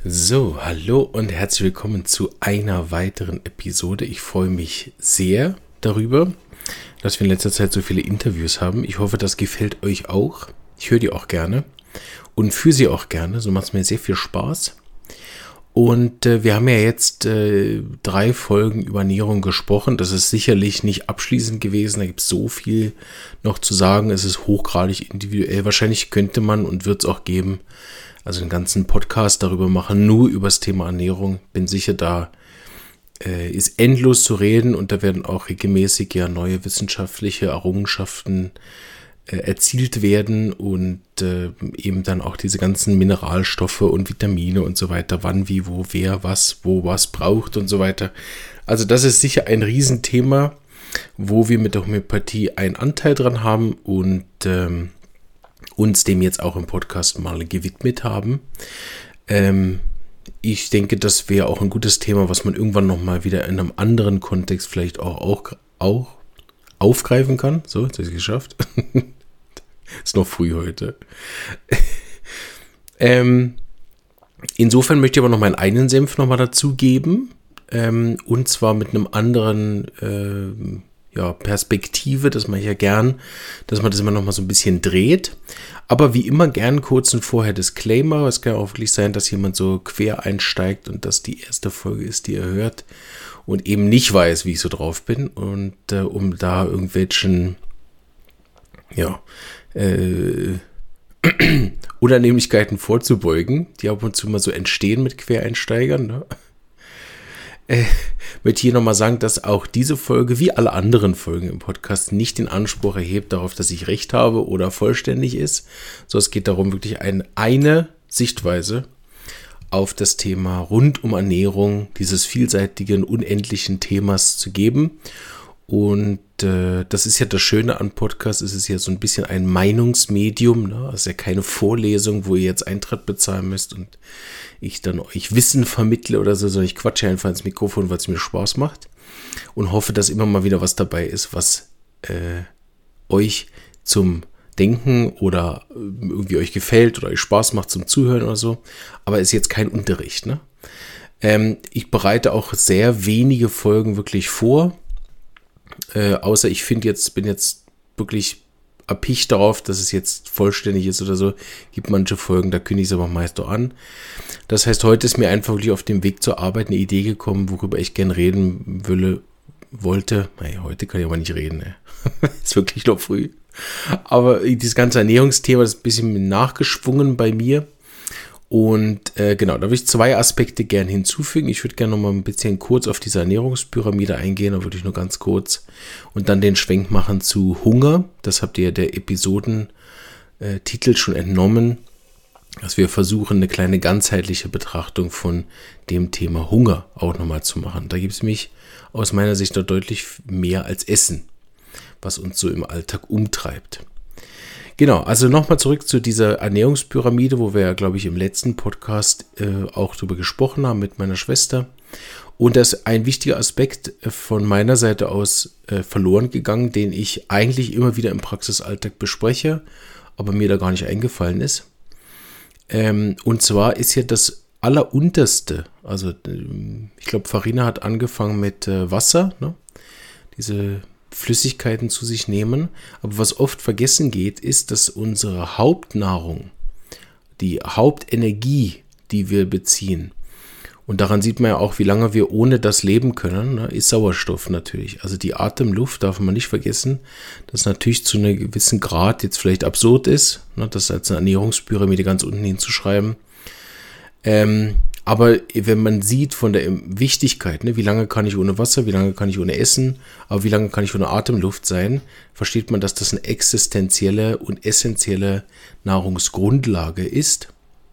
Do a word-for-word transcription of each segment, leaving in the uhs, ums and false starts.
So, hallo und herzlich willkommen zu einer weiteren Episode. Ich freue mich sehr darüber, dass wir in letzter Zeit so viele Interviews haben. Ich hoffe, das gefällt euch auch. Ich höre die auch gerne und führe sie auch gerne. So macht es mir sehr viel Spaß. Und äh, wir haben ja jetzt äh, drei Folgen über Ernährung gesprochen. Das ist sicherlich nicht abschließend gewesen. Da gibt es so viel noch zu sagen. Es ist hochgradig individuell. Wahrscheinlich könnte man und wird es auch geben, also einen ganzen Podcast darüber machen, nur über das Thema Ernährung. Bin sicher, da äh, ist endlos zu reden und da werden auch regelmäßig ja neue wissenschaftliche Errungenschaften äh, erzielt werden und äh, eben dann auch diese ganzen Mineralstoffe und Vitamine und so weiter, wann, wie, wo, wer, was, wo, was braucht und so weiter. Also das ist sicher ein Riesenthema, wo wir mit der Homöopathie einen Anteil dran haben und ähm, uns dem jetzt auch im Podcast mal gewidmet haben. Ähm, ich denke, das wäre auch ein gutes Thema, was man irgendwann nochmal wieder in einem anderen Kontext vielleicht auch, auch, auch aufgreifen kann. So, jetzt habe ich es geschafft. Ist noch früh heute. ähm, insofern möchte ich aber noch meinen eigenen Senf nochmal dazugeben. Ähm, und zwar mit einem anderen äh, ja, Perspektive, das mache ich ja gern, dass man das immer noch mal so ein bisschen dreht. Aber wie immer gern kurz und vorher Disclaimer. Es kann auch wirklich sein, dass jemand so quer einsteigt und das die erste Folge ist, die er hört und eben nicht weiß, wie ich so drauf bin. Und äh, um da irgendwelchen, ja, äh, Unannehmlichkeiten vorzubeugen, die ab und zu mal so entstehen mit Quereinsteigern, ne? Äh, möchte ich hier nochmal sagen, dass auch diese Folge, wie alle anderen Folgen im Podcast, nicht den Anspruch erhebt darauf, dass ich recht habe oder vollständig ist. So, es geht darum, wirklich ein, eine Sichtweise auf das Thema rund um Ernährung, dieses vielseitigen, unendlichen Themas zu geben. Und äh, das ist ja das Schöne an Podcasts, es ist ja so ein bisschen ein Meinungsmedium, ne? Es ist ja keine Vorlesung, wo ihr jetzt Eintritt bezahlen müsst und ich dann euch Wissen vermittle oder so, sondern ich quatsche einfach ins Mikrofon, weil es mir Spaß macht und hoffe, dass immer mal wieder was dabei ist, was äh, euch zum Denken oder irgendwie euch gefällt oder euch Spaß macht zum Zuhören oder so, aber ist jetzt kein Unterricht, ne? Ähm, ich bereite auch sehr wenige Folgen wirklich vor, äh, außer ich finde jetzt, bin jetzt wirklich erpicht darauf, dass es jetzt vollständig ist oder so. Gibt manche Folgen, da kündige ich es aber meist auch an. Das heißt, heute ist mir einfach wirklich auf dem Weg zur Arbeit eine Idee gekommen, worüber ich gern reden will, wollte. Naja, heute kann ich aber nicht reden, ne? Ist wirklich noch früh. Aber dieses ganze Ernährungsthema ist ein bisschen nachgeschwungen bei mir. Und äh, genau, da würde ich zwei Aspekte gern hinzufügen. Ich würde gerne noch mal ein bisschen kurz auf diese Ernährungspyramide eingehen, da würde ich nur ganz kurz und dann den Schwenk machen zu Hunger. Das habt ihr der Episodentitel äh, schon entnommen, dass wir versuchen, eine kleine ganzheitliche Betrachtung von dem Thema Hunger auch nochmal zu machen. Da gibt es mich aus meiner Sicht noch deutlich mehr als Essen, was uns so im Alltag umtreibt. Genau, also nochmal zurück zu dieser Ernährungspyramide, wo wir ja, glaube ich, im letzten Podcast äh, auch drüber gesprochen haben mit meiner Schwester. Und das ist ein wichtiger Aspekt von meiner Seite aus äh, verloren gegangen, den ich eigentlich immer wieder im Praxisalltag bespreche, aber mir da gar nicht eingefallen ist. Ähm, und zwar ist ja das Allerunterste, also äh, ich glaube, Farina hat angefangen mit äh, Wasser, ne? Diese Flüssigkeiten zu sich nehmen. Aber was oft vergessen geht, ist, dass unsere Hauptnahrung, die Hauptenergie, die wir beziehen, und daran sieht man ja auch, wie lange wir ohne das leben können, ne, ist Sauerstoff natürlich. Also die Atemluft darf man nicht vergessen, dass natürlich zu einem gewissen Grad jetzt vielleicht absurd ist, ne, das als eine Ernährungspyramide ganz unten hinzuschreiben. Ähm, Aber wenn man sieht von der Wichtigkeit, ne, wie lange kann ich ohne Wasser, wie lange kann ich ohne Essen, aber wie lange kann ich ohne Atemluft sein, versteht man, dass das eine existenzielle und essentielle Nahrungsgrundlage ist.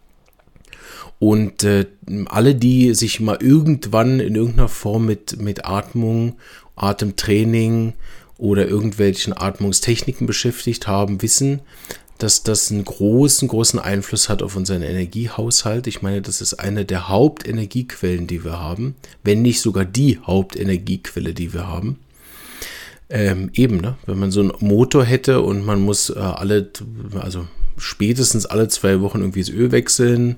Und äh, alle, die sich mal irgendwann in irgendeiner Form mit, mit Atmung, Atemtraining oder irgendwelchen Atmungstechniken beschäftigt haben, wissen, dass das einen großen, großen Einfluss hat auf unseren Energiehaushalt. Ich meine, das ist eine der Hauptenergiequellen, die wir haben, wenn nicht sogar die Hauptenergiequelle, die wir haben. Ähm, eben, ne? Wenn man so einen Motor hätte und man muss äh, alle, also spätestens alle zwei Wochen irgendwie das Öl wechseln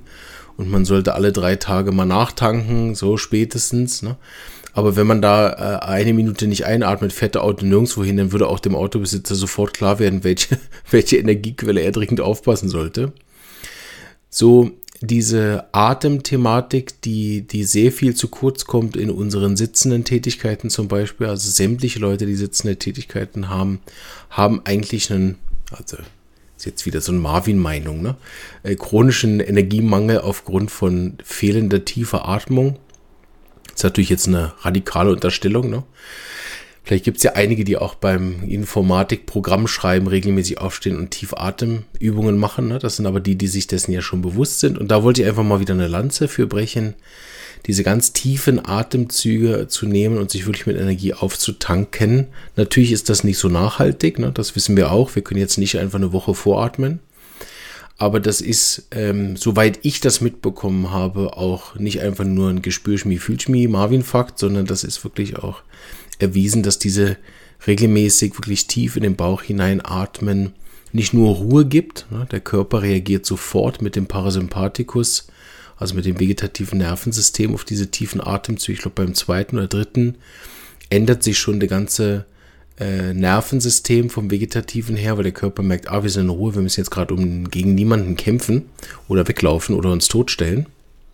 und man sollte alle drei Tage mal nachtanken, so spätestens, ne? Aber wenn man da äh, eine Minute nicht einatmet, fährt der Auto nirgendwo hin, dann würde auch dem Autobesitzer sofort klar werden, welche, welche Energiequelle er dringend aufpassen sollte. So diese Atemthematik, die, die sehr viel zu kurz kommt in unseren sitzenden Tätigkeiten zum Beispiel, also sämtliche Leute, die sitzende Tätigkeiten haben, haben eigentlich einen, also ist jetzt wieder so eine Marvin-Meinung, ne? Äh, chronischen Energiemangel aufgrund von fehlender tiefer Atmung. Das ist natürlich jetzt eine radikale Unterstellung, ne? Vielleicht gibt es ja einige, die auch beim Informatik-Programmschreiben regelmäßig aufstehen und Tiefatemübungen machen, ne? Das sind aber die, die sich dessen ja schon bewusst sind. Und da wollte ich einfach mal wieder eine Lanze für brechen, diese ganz tiefen Atemzüge zu nehmen und sich wirklich mit Energie aufzutanken. Natürlich ist das nicht so nachhaltig, ne? Das wissen wir auch. Wir können jetzt nicht einfach eine Woche voratmen. Aber das ist, ähm, soweit ich das mitbekommen habe, auch nicht einfach nur ein Gespürschmi, Fühlschmi, Marvin-Fakt, sondern das ist wirklich auch erwiesen, dass diese regelmäßig wirklich tief in den Bauch hineinatmen nicht nur Ruhe gibt. Ne? Der Körper reagiert sofort mit dem Parasympathikus, also mit dem vegetativen Nervensystem auf diese tiefen Atemzüge. Ich glaube, beim zweiten oder dritten ändert sich schon der ganze Äh, Nervensystem vom Vegetativen her, weil der Körper merkt, ah, wir sind in Ruhe, wir müssen jetzt gerade um, gegen niemanden kämpfen oder weglaufen oder uns totstellen.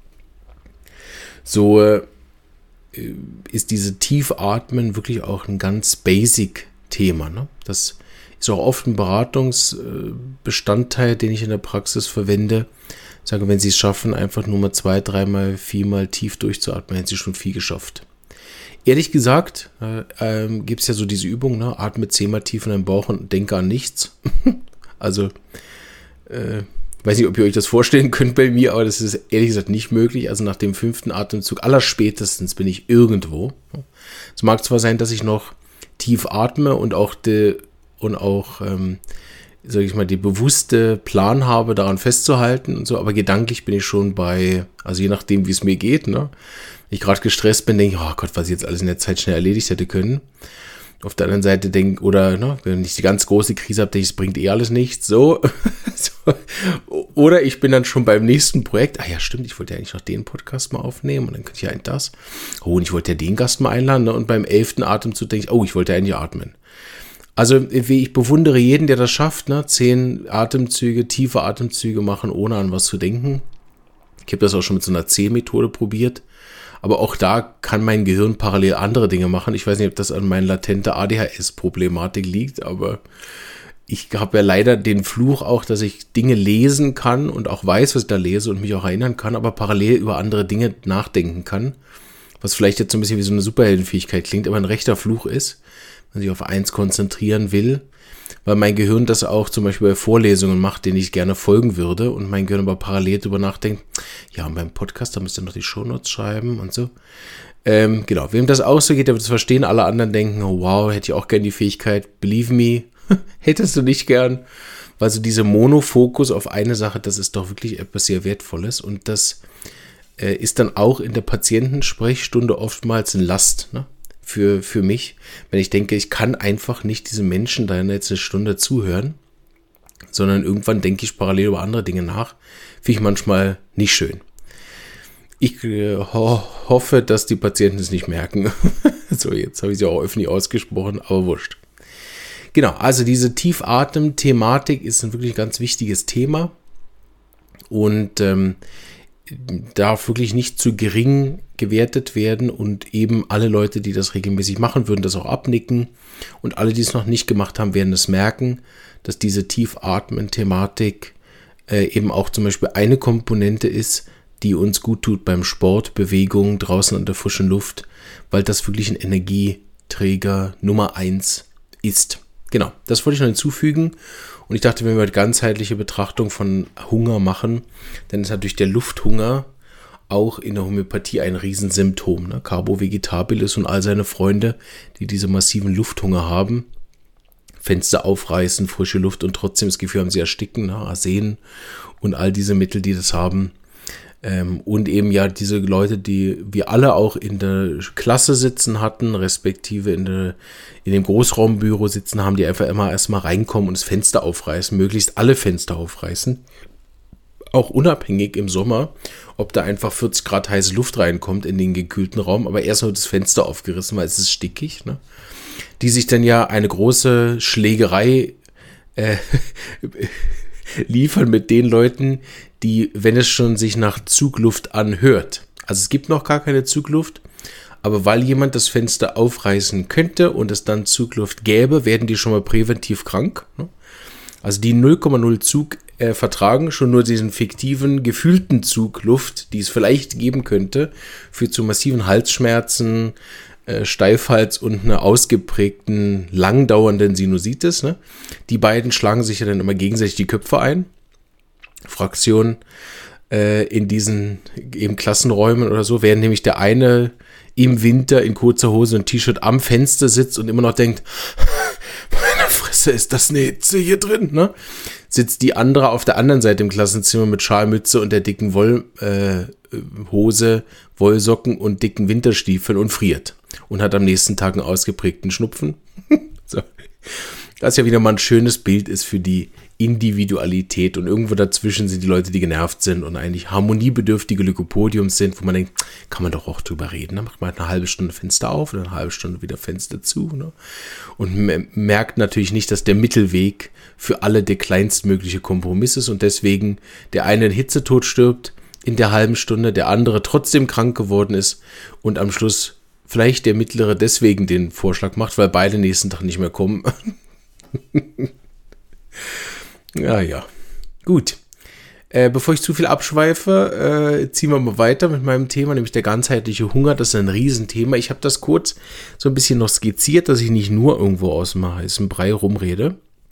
So äh, ist diese Tiefatmen wirklich auch ein ganz basic Thema. Ne? Das ist auch oft ein Beratungsbestandteil, den ich in der Praxis verwende. Ich sage, wenn Sie es schaffen, einfach nur mal zwei, dreimal, viermal tief durchzuatmen, hätten Sie schon viel geschafft. Ehrlich gesagt, äh, äh, gibt es ja so diese Übung, ne? Atme zehnmal tief in den Bauch und denke an nichts. Also, äh, weiß nicht, ob ihr euch das vorstellen könnt bei mir, aber das ist ehrlich gesagt nicht möglich. Also nach dem fünften Atemzug, allerspätestens bin ich irgendwo. Es mag zwar sein, dass ich noch tief atme und auch, de, und auch ähm, sage ich mal, die bewusste Plan habe, daran festzuhalten und so, aber gedanklich bin ich schon bei, also je nachdem, wie es mir geht, ne? Wenn ich gerade gestresst bin, denke ich, oh Gott, was ich jetzt alles in der Zeit schnell erledigt hätte können. Auf der anderen Seite denke, oder ne, wenn ich die ganz große Krise habe, denke ich, es bringt eh alles nichts, so. so. Oder ich bin dann schon beim nächsten Projekt, ah ja, stimmt, ich wollte ja eigentlich noch den Podcast mal aufnehmen und dann könnte ich ja eigentlich das. Oh, und ich wollte ja den Gast mal einladen, ne? Und beim elften Atemzug denke ich, oh, ich wollte ja eigentlich atmen. Also ich bewundere jeden, der das schafft, ne? Zehn Atemzüge, tiefe Atemzüge machen, ohne an was zu denken. Ich habe das auch schon mit so einer C-Methode probiert. Aber auch da kann mein Gehirn parallel andere Dinge machen. Ich weiß nicht, ob das an meiner latenten A D H S-Problematik liegt, aber ich habe ja leider den Fluch auch, dass ich Dinge lesen kann und auch weiß, was ich da lese und mich auch erinnern kann, aber parallel über andere Dinge nachdenken kann. Was vielleicht jetzt so ein bisschen wie so eine Superheldenfähigkeit klingt, aber ein rechter Fluch ist, wenn man sich auf eins konzentrieren will, weil mein Gehirn das auch zum Beispiel bei Vorlesungen macht, denen ich gerne folgen würde und mein Gehirn aber parallel darüber nachdenkt, ja, und beim Podcast, da müsst ihr noch die Shownotes schreiben und so. Ähm, genau, wem das auch so geht, der wird es verstehen, alle anderen denken, oh, wow, hätte ich auch gern die Fähigkeit, believe me, hättest du nicht gern, weil so dieser Monofokus auf eine Sache, das ist doch wirklich etwas sehr Wertvolles und das äh, ist dann auch in der Patientensprechstunde oftmals eine Last, ne? Für, für mich, wenn ich denke, ich kann einfach nicht diesem Menschen da jetzt eine Stunde zuhören, sondern irgendwann denke ich parallel über andere Dinge nach, finde ich manchmal nicht schön. Ich äh, ho- hoffe, dass die Patienten es nicht merken. So, jetzt habe ich sie auch öffentlich ausgesprochen, aber wurscht. Genau, also diese Tiefatem-Thematik ist ein wirklich ganz wichtiges Thema und ähm, darf wirklich nicht zu gering gewertet werden und eben alle Leute, die das regelmäßig machen, würden das auch abnicken und alle, die es noch nicht gemacht haben, werden es merken, dass diese Tiefatmen-Thematik äh, eben auch zum Beispiel eine Komponente ist, die uns gut tut beim Sport, Bewegung, draußen an der frischen Luft, weil das wirklich ein Energieträger Nummer eins ist. Genau, das wollte ich noch hinzufügen. Und ich dachte, wenn wir eine ganzheitliche Betrachtung von Hunger machen, dann ist natürlich der Lufthunger auch in der Homöopathie ein Riesensymptom. Ne? Carbo vegetabilis und all seine Freunde, die diese massiven Lufthunger haben, Fenster aufreißen, frische Luft und trotzdem das Gefühl haben, sie ersticken, ne? Arsen und all diese Mittel, die das haben. Ähm, und eben ja diese Leute, die wir alle auch in der Klasse sitzen hatten, respektive in, der, in dem Großraumbüro sitzen haben, die einfach immer erstmal reinkommen und das Fenster aufreißen, möglichst alle Fenster aufreißen. Auch unabhängig im Sommer, ob da einfach vierzig Grad heiße Luft reinkommt in den gekühlten Raum, aber erst nur das Fenster aufgerissen, weil es ist stickig, ne? Die sich dann ja eine große Schlägerei äh, liefern mit den Leuten, die, wenn es schon sich nach Zugluft anhört. Also es gibt noch gar keine Zugluft, aber weil jemand das Fenster aufreißen könnte und es dann Zugluft gäbe, werden die schon mal präventiv krank, ne? Also die null Komma null Zug äh, vertragen schon nur diesen fiktiven, gefühlten Zug Luft, die es vielleicht geben könnte, führt zu massiven Halsschmerzen, äh, Steifhals und einer ausgeprägten, langdauernden Sinusitis. Ne? Die beiden schlagen sich ja dann immer gegenseitig die Köpfe ein. Fraktionen äh, in diesen eben Klassenräumen oder so, während nämlich der eine im Winter in kurzer Hose und T-Shirt am Fenster sitzt und immer noch denkt, meine Fresse, ist das eine Hitze hier drin, ne? Sitzt die andere auf der anderen Seite im Klassenzimmer mit Schalmütze und der dicken Wollhose, äh, Wollsocken und dicken Winterstiefeln und friert. Und hat am nächsten Tag einen ausgeprägten Schnupfen. So. Das ja wieder mal ein schönes Bild ist für die Individualität und irgendwo dazwischen sind die Leute, die genervt sind und eigentlich harmoniebedürftige Lykopodiums sind, wo man denkt, kann man doch auch drüber reden. Da macht man halt eine halbe Stunde Fenster auf oder eine halbe Stunde wieder Fenster zu. Ne? Und merkt natürlich nicht, dass der Mittelweg für alle der kleinstmögliche Kompromiss ist und deswegen der eine in Hitzetod stirbt in der halben Stunde, der andere trotzdem krank geworden ist und am Schluss vielleicht der Mittlere deswegen den Vorschlag macht, weil beide nächsten Tag nicht mehr kommen. Ja, ja. Gut. Äh, bevor ich zu viel abschweife, äh, ziehen wir mal weiter mit meinem Thema, nämlich der ganzheitliche Hunger. Das ist ein Riesenthema. Ich habe das kurz so ein bisschen noch skizziert, dass ich nicht nur irgendwo aus dem heißen Brei rumrede.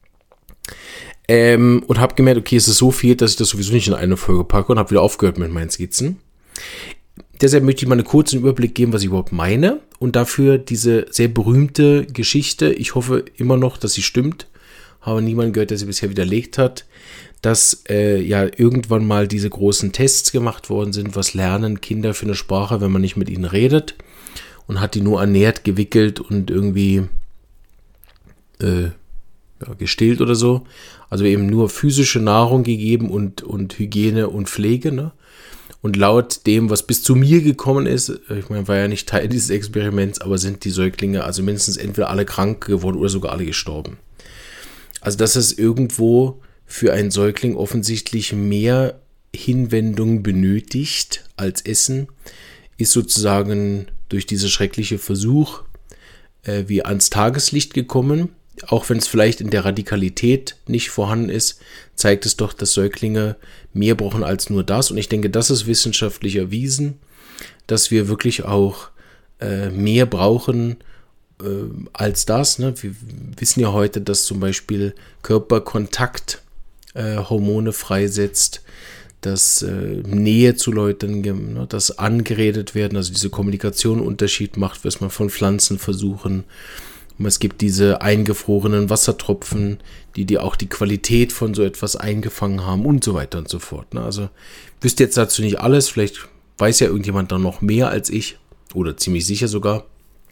Ähm, und habe gemerkt, okay, es ist so viel, dass ich das sowieso nicht in eine Folge packe und habe wieder aufgehört mit meinen Skizzen. Deshalb möchte ich mal einen kurzen Überblick geben, was ich überhaupt meine. Und dafür diese sehr berühmte Geschichte, ich hoffe immer noch, dass sie stimmt, habe niemanden gehört, der sie bisher widerlegt hat, dass äh, ja irgendwann mal diese großen Tests gemacht worden sind, was lernen Kinder für eine Sprache, wenn man nicht mit ihnen redet, und hat die nur ernährt, gewickelt und irgendwie äh, ja, gestillt oder so. Also eben nur physische Nahrung gegeben und, und Hygiene und Pflege, ne? Und laut dem, was bis zu mir gekommen ist, ich meine, war ja nicht Teil dieses Experiments, aber sind die Säuglinge also mindestens entweder alle krank geworden oder sogar alle gestorben. Also, dass es irgendwo für einen Säugling offensichtlich mehr Hinwendung benötigt als Essen, ist sozusagen durch diese schreckliche Versuch äh, wie ans Tageslicht gekommen. Auch wenn es vielleicht in der Radikalität nicht vorhanden ist, zeigt es doch, dass Säuglinge mehr brauchen als nur das. Und ich denke, das ist wissenschaftlich erwiesen, dass wir wirklich auch äh, mehr brauchen als das. Ne? Wir wissen ja heute, dass zum Beispiel Körperkontakt äh, Hormone freisetzt, dass äh, Nähe zu Leuten, ne, dass angeredet werden, also diese Kommunikation einen Unterschied macht, was man von Pflanzen versuchen. Und es gibt diese eingefrorenen Wassertropfen, die dir auch die Qualität von so etwas eingefangen haben und so weiter und so fort. Ne? Also wüsste jetzt dazu nicht alles, vielleicht weiß ja irgendjemand da noch mehr als ich oder ziemlich sicher sogar.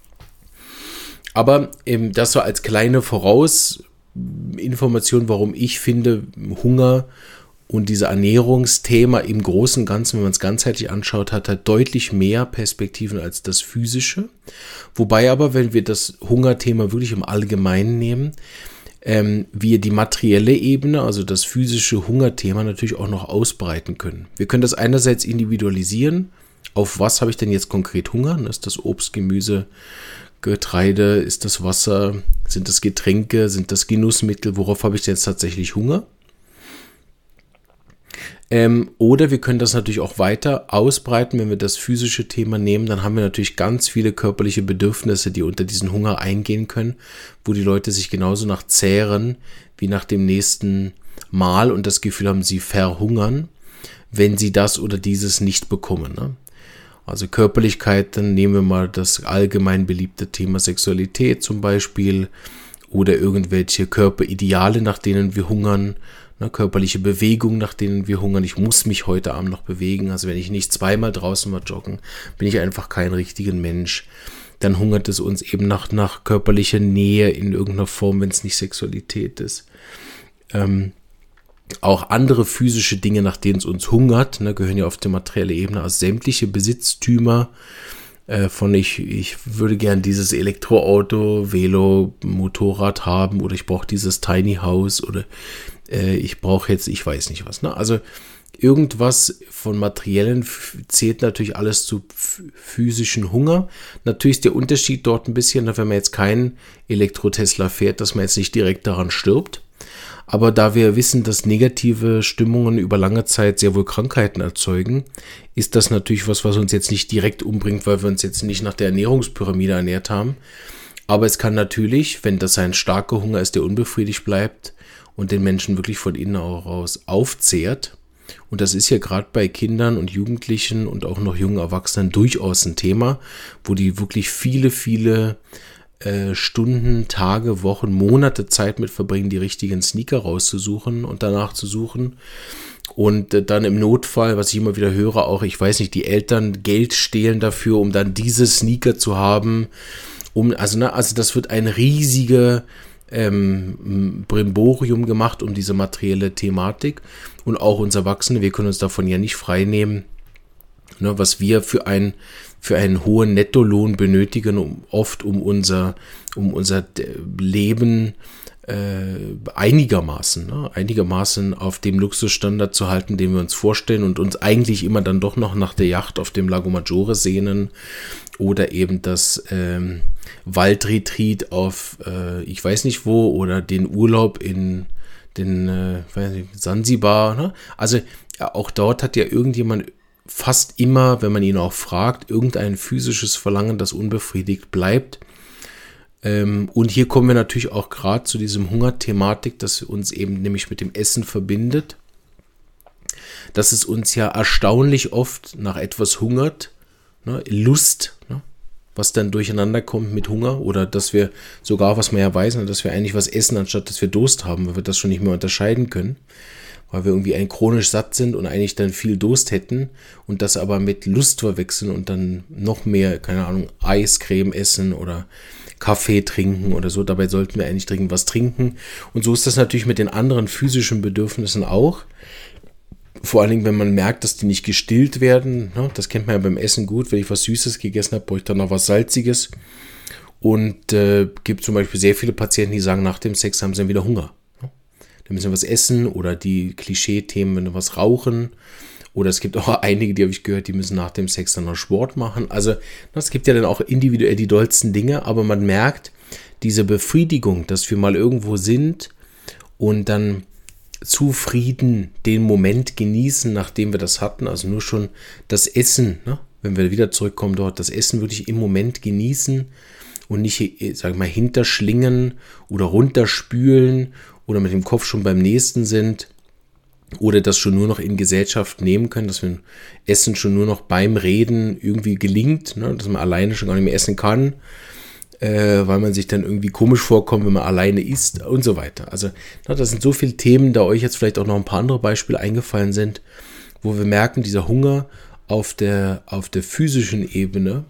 Aber eben das so als kleine Vorausinformation, warum ich finde, Hunger und diese Ernährungsthema im Großen und Ganzen, wenn man es ganzheitlich anschaut, hat halt deutlich mehr Perspektiven als das Physische. Wobei aber, wenn wir das Hungerthema wirklich im Allgemeinen nehmen, ähm, wir die materielle Ebene, also das physische Hungerthema natürlich auch noch ausbreiten können. Wir können das einerseits individualisieren. Auf was habe ich denn jetzt konkret Hunger? Ist das Obst, Gemüse, Getreide, ist das Wasser, sind das Getränke, sind das Genussmittel, worauf habe ich denn jetzt tatsächlich Hunger? Ähm, oder wir können das natürlich auch weiter ausbreiten, wenn wir das physische Thema nehmen, dann haben wir natürlich ganz viele körperliche Bedürfnisse, die unter diesen Hunger eingehen können, wo die Leute sich genauso nach zehren, wie nach dem nächsten Mahl und das Gefühl haben, sie verhungern, wenn sie das oder dieses nicht bekommen, ne? Also Körperlichkeit, dann nehmen wir mal das allgemein beliebte Thema Sexualität zum Beispiel oder irgendwelche Körperideale, nach denen wir hungern, ne, körperliche Bewegung, nach denen wir hungern. Ich muss mich heute Abend noch bewegen, also wenn ich nicht zweimal draußen war joggen, bin ich einfach kein richtiger Mensch. Dann hungert es uns eben nach, nach körperlicher Nähe in irgendeiner Form, wenn es nicht Sexualität ist. Ähm, Auch andere physische Dinge, nach denen es uns hungert, ne, gehören ja auf die materielle Ebene, also sämtliche Besitztümer äh, von ich, ich würde gern dieses Elektroauto, Velo, Motorrad haben oder ich brauche dieses Tiny House oder äh, ich brauche jetzt, ich weiß nicht was. Ne? Also irgendwas von Materiellen zählt natürlich alles zu physischen Hunger. Natürlich ist der Unterschied dort ein bisschen, wenn man jetzt keinen Elektro-Tesla fährt, dass man jetzt nicht direkt daran stirbt. Aber da wir wissen, dass negative Stimmungen über lange Zeit sehr wohl Krankheiten erzeugen, ist das natürlich was, was uns jetzt nicht direkt umbringt, weil wir uns jetzt nicht nach der Ernährungspyramide ernährt haben. Aber es kann natürlich, wenn das ein starker Hunger ist, der unbefriedigt bleibt und den Menschen wirklich von innen auch raus aufzehrt, und das ist ja gerade bei Kindern und Jugendlichen und auch noch jungen Erwachsenen durchaus ein Thema, wo die wirklich viele, viele äh, Stunden, Tage, Wochen, Monate Zeit mit verbringen, die richtigen Sneaker rauszusuchen und danach zu suchen. Und äh, dann im Notfall, was ich immer wieder höre, auch, ich weiß nicht, die Eltern Geld stehlen dafür, um dann diese Sneaker zu haben. Um, also, ne, also das wird ein riesiger Ähm, Brimborium gemacht um diese materielle Thematik und auch uns Erwachsene, wir können uns davon ja nicht frei nehmen, ne, was wir für, ein, für einen hohen Nettolohn benötigen, um, oft um unser, um unser Leben äh, einigermaßen, ne, einigermaßen auf dem Luxusstandard zu halten, den wir uns vorstellen und uns eigentlich immer dann doch noch nach der Yacht auf dem Lago Maggiore sehnen oder eben das ähm, Waldretreat auf, äh, ich weiß nicht wo, oder den Urlaub in den äh, weiß nicht, Sansibar. Ne? Also ja, auch dort hat ja irgendjemand fast immer, wenn man ihn auch fragt, irgendein physisches Verlangen, das unbefriedigt bleibt. Ähm, und hier kommen wir natürlich auch gerade zu diesem Hungerthematik, das uns eben nämlich mit dem Essen verbindet. Dass es uns ja erstaunlich oft nach etwas hungert, ne? Lust, ne? Was dann durcheinander kommt mit Hunger oder dass wir sogar, was man ja weiß, dass wir eigentlich was essen, anstatt dass wir Durst haben, weil wir das schon nicht mehr unterscheiden können, weil wir irgendwie ein chronisch satt sind und eigentlich dann viel Durst hätten und das aber mit Lust verwechseln und dann noch mehr, keine Ahnung, Eiscreme essen oder Kaffee trinken oder so. Dabei sollten wir eigentlich dringend was trinken. Und so ist das natürlich mit den anderen physischen Bedürfnissen auch. Vor allen Dingen, wenn man merkt, dass die nicht gestillt werden. Ne? Das kennt man ja beim Essen gut. Wenn ich was Süßes gegessen habe, brauche ich dann noch was Salziges. Und äh, gibt zum Beispiel sehr viele Patienten, die sagen, nach dem Sex haben sie dann wieder Hunger. Ne? Dann müssen wir was essen oder die Klischee-Themen, wenn wir was rauchen. Oder es gibt auch einige, die habe ich gehört, die müssen nach dem Sex dann noch Sport machen. Also es gibt ja dann auch individuell die dollsten Dinge, aber man merkt, diese Befriedigung, dass wir mal irgendwo sind und dann zufrieden den Moment genießen, nachdem wir das hatten, also nur schon das Essen, ne? Wenn wir wieder zurückkommen dort, das Essen wirklich im Moment genießen und nicht, sag ich mal, hinterschlingen oder runterspülen oder mit dem Kopf schon beim nächsten sind oder das schon nur noch in Gesellschaft nehmen können, dass wir Essen schon nur noch beim Reden irgendwie gelingt, ne? Dass man alleine schon gar nicht mehr essen kann, Äh, weil man sich dann irgendwie komisch vorkommt, wenn man alleine isst und so weiter. Also na, das sind so viele Themen, da euch jetzt vielleicht auch noch ein paar andere Beispiele eingefallen sind, wo wir merken, dieser Hunger auf der, auf der physischen Ebene,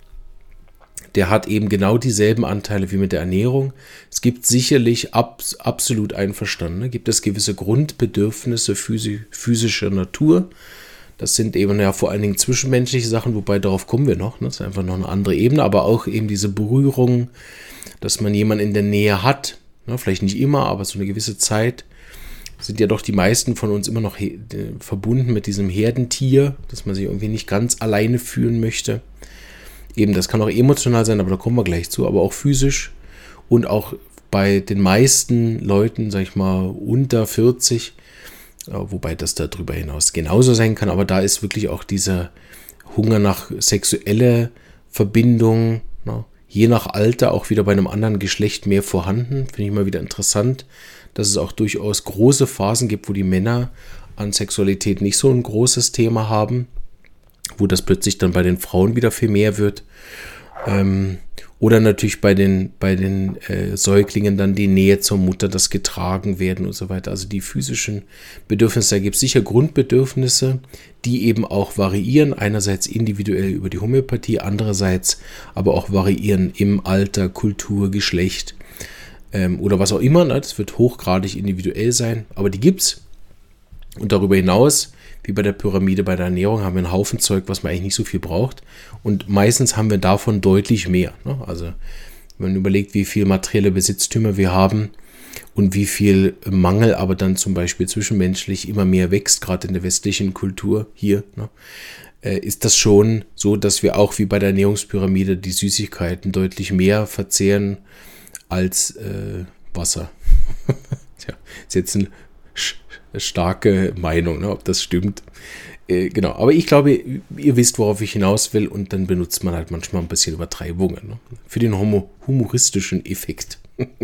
der hat eben genau dieselben Anteile wie mit der Ernährung. Es gibt sicherlich ab, absolut einverstanden, ne? Gibt es gewisse Grundbedürfnisse physi- physischer Natur. Das sind eben ja vor allen Dingen zwischenmenschliche Sachen, wobei darauf kommen wir noch. Ne? Das ist einfach noch eine andere Ebene, aber auch eben diese Berührung, dass man jemanden in der Nähe hat. Ne? Vielleicht nicht immer, aber so eine gewisse Zeit sind ja doch die meisten von uns immer noch he- verbunden mit diesem Herdentier, dass man sich irgendwie nicht ganz alleine fühlen möchte. Eben, das kann auch emotional sein, aber da kommen wir gleich zu, aber auch physisch und auch bei den meisten Leuten, sag ich mal, unter vierzig, wobei das darüber hinaus genauso sein kann, aber da ist wirklich auch dieser Hunger nach sexueller Verbindung, ne, je nach Alter auch wieder bei einem anderen Geschlecht mehr vorhanden. Finde ich immer wieder interessant, dass es auch durchaus große Phasen gibt, wo die Männer an Sexualität nicht so ein großes Thema haben, wo das plötzlich dann bei den Frauen wieder viel mehr wird. Ähm, oder natürlich bei den, bei den äh, Säuglingen dann die Nähe zur Mutter, das getragen werden und so weiter. Also die physischen Bedürfnisse, da gibt es sicher Grundbedürfnisse, die eben auch variieren. Einerseits individuell über die Homöopathie, andererseits aber auch variieren im Alter, Kultur, Geschlecht ähm, oder was auch immer. Ne? Das wird hochgradig individuell sein, aber die gibt's. Und darüber hinaus, wie bei der Pyramide bei der Ernährung, haben wir einen Haufen Zeug, was man eigentlich nicht so viel braucht. Und meistens haben wir davon deutlich mehr. Ne? Also wenn man überlegt, wie viel materielle Besitztümer wir haben und wie viel Mangel aber dann zum Beispiel zwischenmenschlich immer mehr wächst, gerade in der westlichen Kultur hier, ne? äh, ist das schon so, dass wir auch wie bei der Ernährungspyramide die Süßigkeiten deutlich mehr verzehren als äh, Wasser. Tja, ist jetzt eine starke Meinung, ne, ob das stimmt. Äh, genau, aber ich glaube, ihr wisst, worauf ich hinaus will, und dann benutzt man halt manchmal ein bisschen Übertreibungen, ne, für den homo- humoristischen Effekt.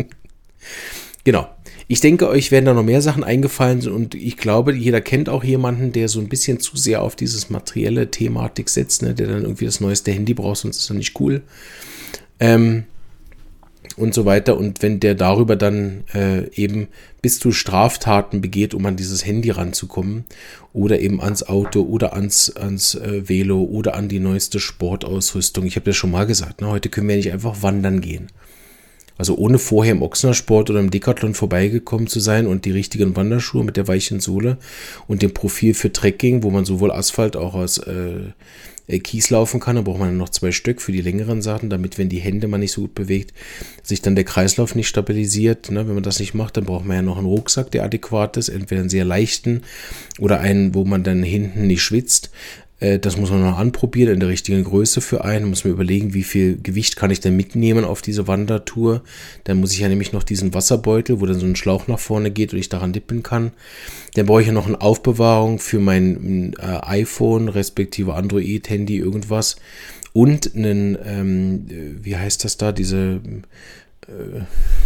Genau. Ich denke, euch werden da noch mehr Sachen eingefallen, und ich glaube, jeder kennt auch jemanden, der so ein bisschen zu sehr auf dieses materielle Thematik setzt, ne, der dann irgendwie das neueste Handy braucht, sonst ist er nicht cool. Ähm, und so weiter. Und wenn der darüber dann äh, eben bis zu Straftaten begeht, um an dieses Handy ranzukommen oder eben ans Auto oder ans, ans äh, Velo oder an die neueste Sportausrüstung. Ich habe ja schon mal gesagt, ne, heute können wir nicht einfach wandern gehen. Also ohne vorher im Ochsner-Sport oder im Decathlon vorbeigekommen zu sein und die richtigen Wanderschuhe mit der weichen Sohle und dem Profil für Trekking, wo man sowohl Asphalt auch aus äh, Kies laufen kann, da braucht man noch zwei Stück für die längeren Sachen, damit, wenn die Hände man nicht so gut bewegt, sich dann der Kreislauf nicht stabilisiert. Ne? Wenn man das nicht macht, dann braucht man ja noch einen Rucksack, der adäquat ist, entweder einen sehr leichten oder einen, wo man dann hinten nicht schwitzt. Das muss man noch anprobieren in der richtigen Größe für einen. Da muss man überlegen, wie viel Gewicht kann ich denn mitnehmen auf diese Wandertour. Dann muss ich ja nämlich noch diesen Wasserbeutel, wo dann so ein Schlauch nach vorne geht und ich daran dippen kann. Dann brauche ich ja noch eine Aufbewahrung für mein äh, iPhone, respektive Android-Handy, irgendwas. Und einen, ähm, wie heißt das da, diese... Äh,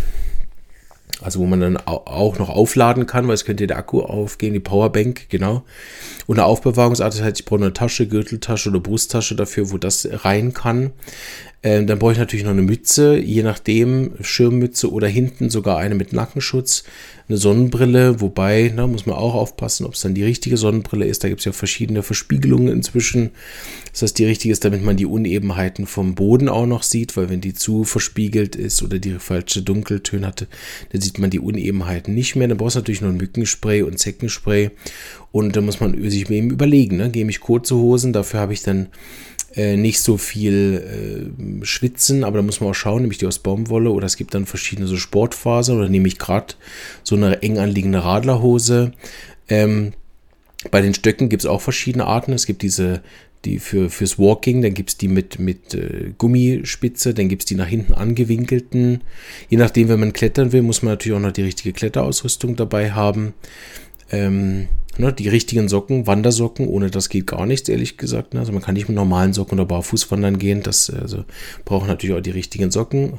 Also wo man dann auch noch aufladen kann, weil es könnte der Akku aufgehen, die Powerbank, genau. Und eine Aufbewahrungsart, das heißt, ich brauche eine Tasche, Gürteltasche oder Brusttasche dafür, wo das rein kann. Ähm, dann brauche ich natürlich noch eine Mütze, je nachdem, Schirmmütze oder hinten sogar eine mit Nackenschutz, eine Sonnenbrille, wobei, na, muss man auch aufpassen, ob es dann die richtige Sonnenbrille ist. Da gibt es ja verschiedene Verspiegelungen inzwischen. Das heißt, die richtige ist, damit man die Unebenheiten vom Boden auch noch sieht, weil wenn die zu verspiegelt ist oder die falsche Dunkeltöne hatte, dann sieht man die Unebenheiten nicht mehr. Dann brauchst du natürlich noch ein Mückenspray und Zeckenspray, und da muss man sich eben überlegen, ne? Gehe ich kurze Hosen, dafür habe ich dann äh, nicht so viel äh, Schwitzen, aber da muss man auch schauen, nehme ich die aus Baumwolle oder es gibt dann verschiedene so Sportfasern oder nehme ich gerade so eine eng anliegende Radlerhose. Ähm, bei den Stöcken gibt es auch verschiedene Arten. Es gibt diese die für fürs Walking, dann gibt es die mit, mit äh, Gummispitze, dann gibt es die nach hinten angewinkelten. Je nachdem, wenn man klettern will, muss man natürlich auch noch die richtige Kletterausrüstung dabei haben. Ähm, ne, die richtigen Socken, Wandersocken, ohne das geht gar nichts, ehrlich gesagt. Ne? Also man kann nicht mit normalen Socken oder barfuß wandern gehen, das also, braucht natürlich auch die richtigen Socken.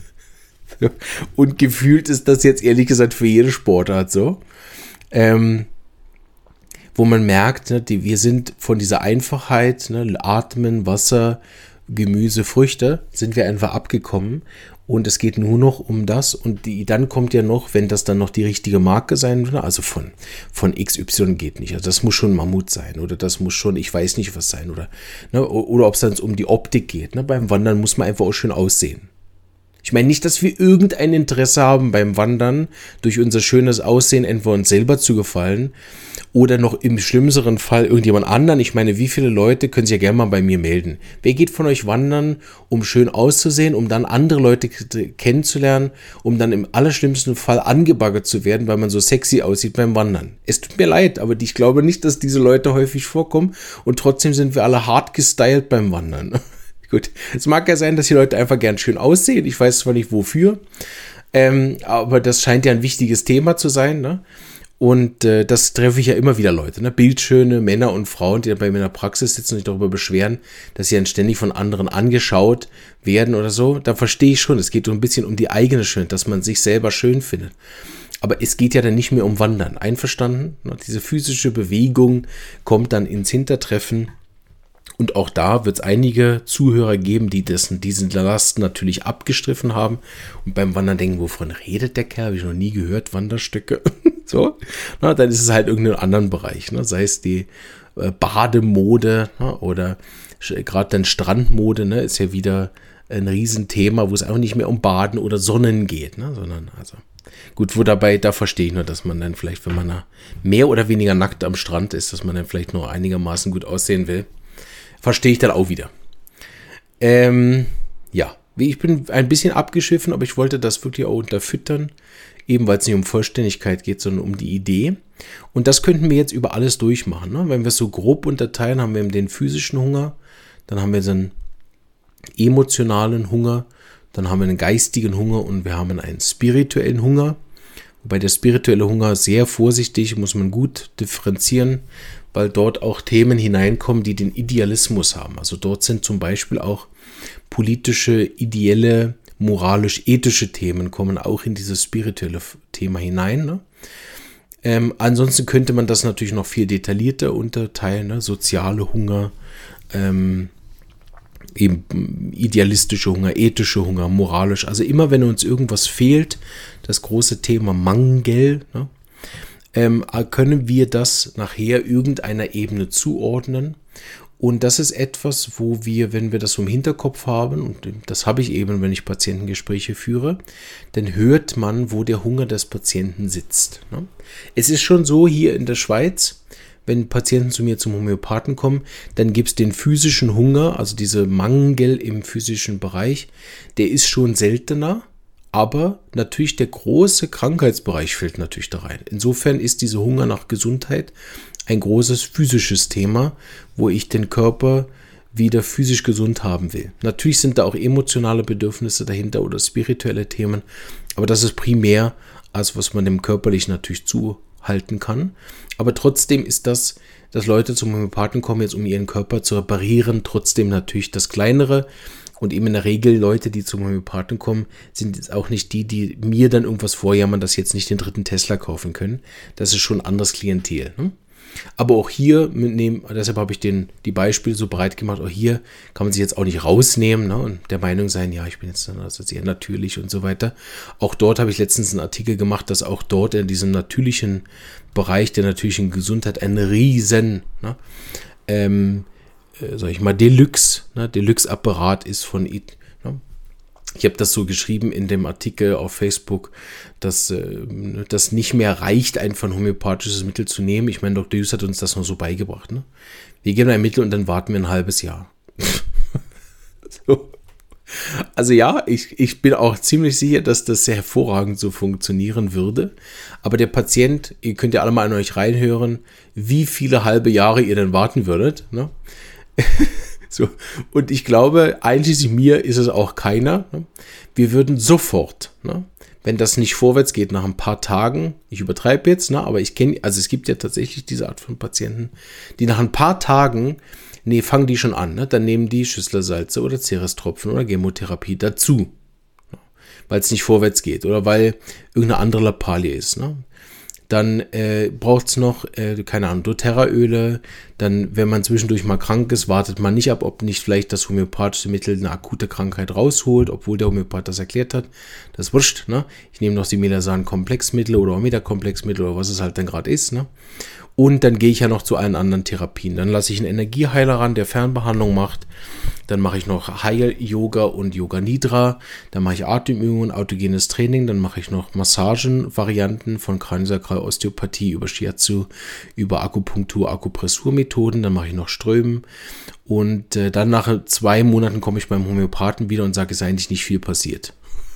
Und gefühlt ist das jetzt ehrlich gesagt für jede Sportart so. Ähm, wo man merkt, ne, die, wir sind von dieser Einfachheit, ne, Atmen, Wasser, Gemüse, Früchte, sind wir einfach abgekommen, und es geht nur noch um das, und die, dann kommt ja noch, wenn das dann noch die richtige Marke sein will, also von, von X Y geht nicht, also das muss schon Mammut sein, oder das muss schon, ich weiß nicht was sein, oder, ne, oder ob es dann um die Optik geht, ne, beim Wandern muss man einfach auch schön aussehen. Ich meine nicht, dass wir irgendein Interesse haben beim Wandern, durch unser schönes Aussehen entweder uns selber zu gefallen oder noch im schlimmeren Fall irgendjemand anderen. Ich meine, wie viele Leute können sich ja gerne mal bei mir melden? Wer geht von euch wandern, um schön auszusehen, um dann andere Leute kennenzulernen, um dann im allerschlimmsten Fall angebaggert zu werden, weil man so sexy aussieht beim Wandern? Es tut mir leid, aber ich glaube nicht, dass diese Leute häufig vorkommen, und trotzdem sind wir alle hart gestylt beim Wandern. Gut, es mag ja sein, dass die Leute einfach gern schön aussehen. Ich weiß zwar nicht wofür, ähm, aber das scheint ja ein wichtiges Thema zu sein, ne? Und äh, das treffe ich ja immer wieder Leute, ne? Bildschöne Männer und Frauen, die dann bei mir in der Praxis sitzen und sich darüber beschweren, dass sie dann ständig von anderen angeschaut werden oder so. Da verstehe ich schon, es geht so ein bisschen um die eigene Schönheit, dass man sich selber schön findet. Aber es geht ja dann nicht mehr um Wandern. Einverstanden? Ne? Diese physische Bewegung kommt dann ins Hintertreffen. Und auch da wird es einige Zuhörer geben, die dessen, diesen Last natürlich abgestriffen haben und beim Wandern denken, wovon redet der Kerl? Habe ich noch nie gehört, Wanderstöcke. So, na, dann ist es halt irgendein anderen Bereich, ne? Sei es die äh, Bademode, ne? Oder gerade dann Strandmode, ne? Ist ja wieder ein Riesenthema, wo es auch nicht mehr um Baden oder Sonnen geht, ne? Sondern also Gut, wo dabei, da verstehe ich nur, dass man dann vielleicht, wenn man da mehr oder weniger nackt am Strand ist, dass man dann vielleicht nur einigermaßen gut aussehen will. Verstehe ich dann auch wieder. Ähm, ja, ich bin ein bisschen abgeschiffen, aber ich wollte das wirklich auch unterfüttern, eben weil es nicht um Vollständigkeit geht, sondern um die Idee. Und das könnten wir jetzt über alles durchmachen. Ne? Wenn wir es so grob unterteilen, haben wir eben den physischen Hunger, dann haben wir den emotionalen Hunger, dann haben wir einen geistigen Hunger und wir haben einen spirituellen Hunger. Wobei der spirituelle Hunger sehr vorsichtig, muss man gut differenzieren, weil dort auch Themen hineinkommen, die den Idealismus haben. Also dort sind zum Beispiel auch politische, ideelle, moralisch-ethische Themen kommen auch in dieses spirituelle Thema hinein. Ne? Ähm, ansonsten könnte man das natürlich noch viel detaillierter unterteilen. Ne? Soziale Hunger, ähm, eben idealistische Hunger, ethische Hunger, moralisch. Also immer, wenn uns irgendwas fehlt, das große Thema Mangel, ne, ähm, können wir das nachher irgendeiner Ebene zuordnen. Und das ist etwas, wo wir, wenn wir das so im Hinterkopf haben, und das habe ich eben, wenn ich Patientengespräche führe, dann hört man, wo der Hunger des Patienten sitzt. Ne? Es ist schon so hier in der Schweiz, wenn Patienten zu mir zum Homöopathen kommen, dann gibt es den physischen Hunger, also diese Mangel im physischen Bereich, der ist schon seltener, aber natürlich der große Krankheitsbereich fällt natürlich da rein. Insofern ist dieser Hunger nach Gesundheit ein großes physisches Thema, wo ich den Körper wieder physisch gesund haben will. Natürlich sind da auch emotionale Bedürfnisse dahinter oder spirituelle Themen, aber das ist primär, als was man dem körperlich natürlich zuhalten kann. Aber trotzdem ist das, dass Leute zum Homöopathen kommen, jetzt um ihren Körper zu reparieren, trotzdem natürlich das Kleinere. Und eben in der Regel Leute, die zum Homöopathen kommen, sind jetzt auch nicht die, die mir dann irgendwas vorjammern, dass sie jetzt nicht den dritten Tesla kaufen können. Das ist schon ein anderes Klientel. Ne? Aber auch hier mitnehmen, deshalb habe ich den, die Beispiele so breit gemacht, auch hier kann man sich jetzt auch nicht rausnehmen, ne, und der Meinung sein, ja, ich bin jetzt dann also sehr natürlich und so weiter. Auch dort habe ich letztens einen Artikel gemacht, dass auch dort in diesem natürlichen Bereich der natürlichen Gesundheit ein riesen, ne, ähm, äh, sag ich mal, Deluxe, ne, Deluxe-Apparat ist von it. Ne. Ich habe das so geschrieben in dem Artikel auf Facebook, dass äh, das nicht mehr reicht, einfach ein homöopathisches Mittel zu nehmen. Ich meine, Doktor Hughes hat uns das nur so beigebracht. Ne? Wir geben ein Mittel und dann warten wir ein halbes Jahr. so. Also ja, ich, ich bin auch ziemlich sicher, dass das sehr hervorragend so funktionieren würde. Aber der Patient, ihr könnt ja alle mal an euch reinhören, wie viele halbe Jahre ihr denn warten würdet. Ne? So, und ich glaube, einschließlich mir ist es auch keiner. Ne? Wir würden sofort, ne, wenn das nicht vorwärts geht, nach ein paar Tagen, ich übertreibe jetzt, ne, aber ich kenne, also es gibt ja tatsächlich diese Art von Patienten, die nach ein paar Tagen, nee, fangen die schon an, ne, dann nehmen die Schüsslersalze oder Cerestropfen oder Chemotherapie dazu, ne, weil es nicht vorwärts geht oder weil irgendeine andere Lappalie ist, ne. Dann äh, braucht es noch, äh, keine Ahnung, doTERRA-Öle. Dann, wenn man zwischendurch mal krank ist, wartet man nicht ab, ob nicht vielleicht das homöopathische Mittel eine akute Krankheit rausholt, obwohl der Homöopath das erklärt hat. Das ist wurscht, ne? Ich nehme noch Similasan-Komplexmittel oder Omida-Komplexmittel oder was es halt dann gerade ist, ne? Und dann gehe ich ja noch zu allen anderen Therapien. Dann lasse ich einen Energieheiler ran, der Fernbehandlung macht. Dann mache ich noch Heil-Yoga und Yoga Nidra. Dann mache ich Atemübungen, autogenes Training. Dann mache ich noch Massagen-Varianten von Kraniosakral Osteopathie über Shiatsu, über Akupunktur, Akupressurmethoden. Dann mache ich noch Strömen. Und äh, dann nach zwei Monaten komme ich beim Homöopathen wieder und sage, es ist eigentlich nicht viel passiert.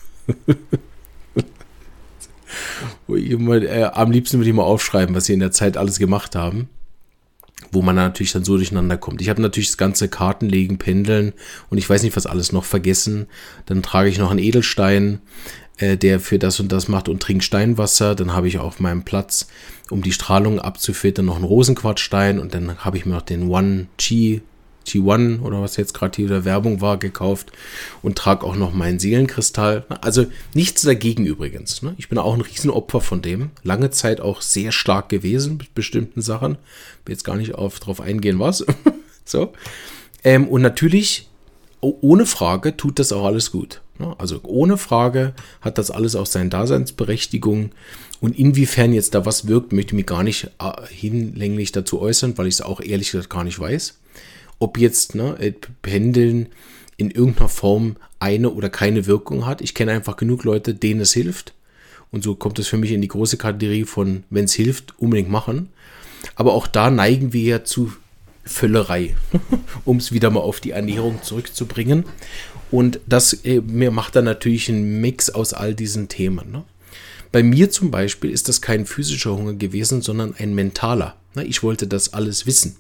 Wo ich immer, äh, am liebsten würde ich mal aufschreiben, was sie in der Zeit alles gemacht haben, wo man natürlich dann so durcheinander kommt. Ich habe natürlich das ganze Kartenlegen, Pendeln und ich weiß nicht, was alles noch vergessen. Dann trage ich noch einen Edelstein, äh, der für das und das macht und trinke Steinwasser. Dann habe ich auf meinem Platz, um die Strahlung abzufiltern, noch einen Rosenquartzstein und dann habe ich mir noch den One Chi G eins oder was jetzt gerade hier in der Werbung war, gekauft und trage auch noch meinen Seelenkristall. Also nichts dagegen übrigens. Ne? Ich bin auch ein Riesenopfer von dem. Lange Zeit auch sehr stark gewesen mit bestimmten Sachen. Will jetzt gar nicht auf, drauf eingehen, was. so. Ähm, und natürlich, ohne Frage, tut das auch alles gut. Ne? Also ohne Frage hat das alles auch seine Daseinsberechtigung. Und inwiefern jetzt da was wirkt, möchte ich mich gar nicht äh, hinlänglich dazu äußern, weil ich es auch ehrlich gesagt gar nicht weiß. Ob jetzt ne, Pendeln in irgendeiner Form eine oder keine Wirkung hat. Ich kenne einfach genug Leute, denen es hilft. Und so kommt es für mich in die große Kategorie von, wenn es hilft, unbedingt machen. Aber auch da neigen wir ja zu Völlerei, um es wieder mal auf die Ernährung zurückzubringen. Und das äh, mir macht dann natürlich einen Mix aus all diesen Themen. Ne? Bei mir zum Beispiel ist das kein physischer Hunger gewesen, sondern ein mentaler. Ne? Ich wollte das alles wissen.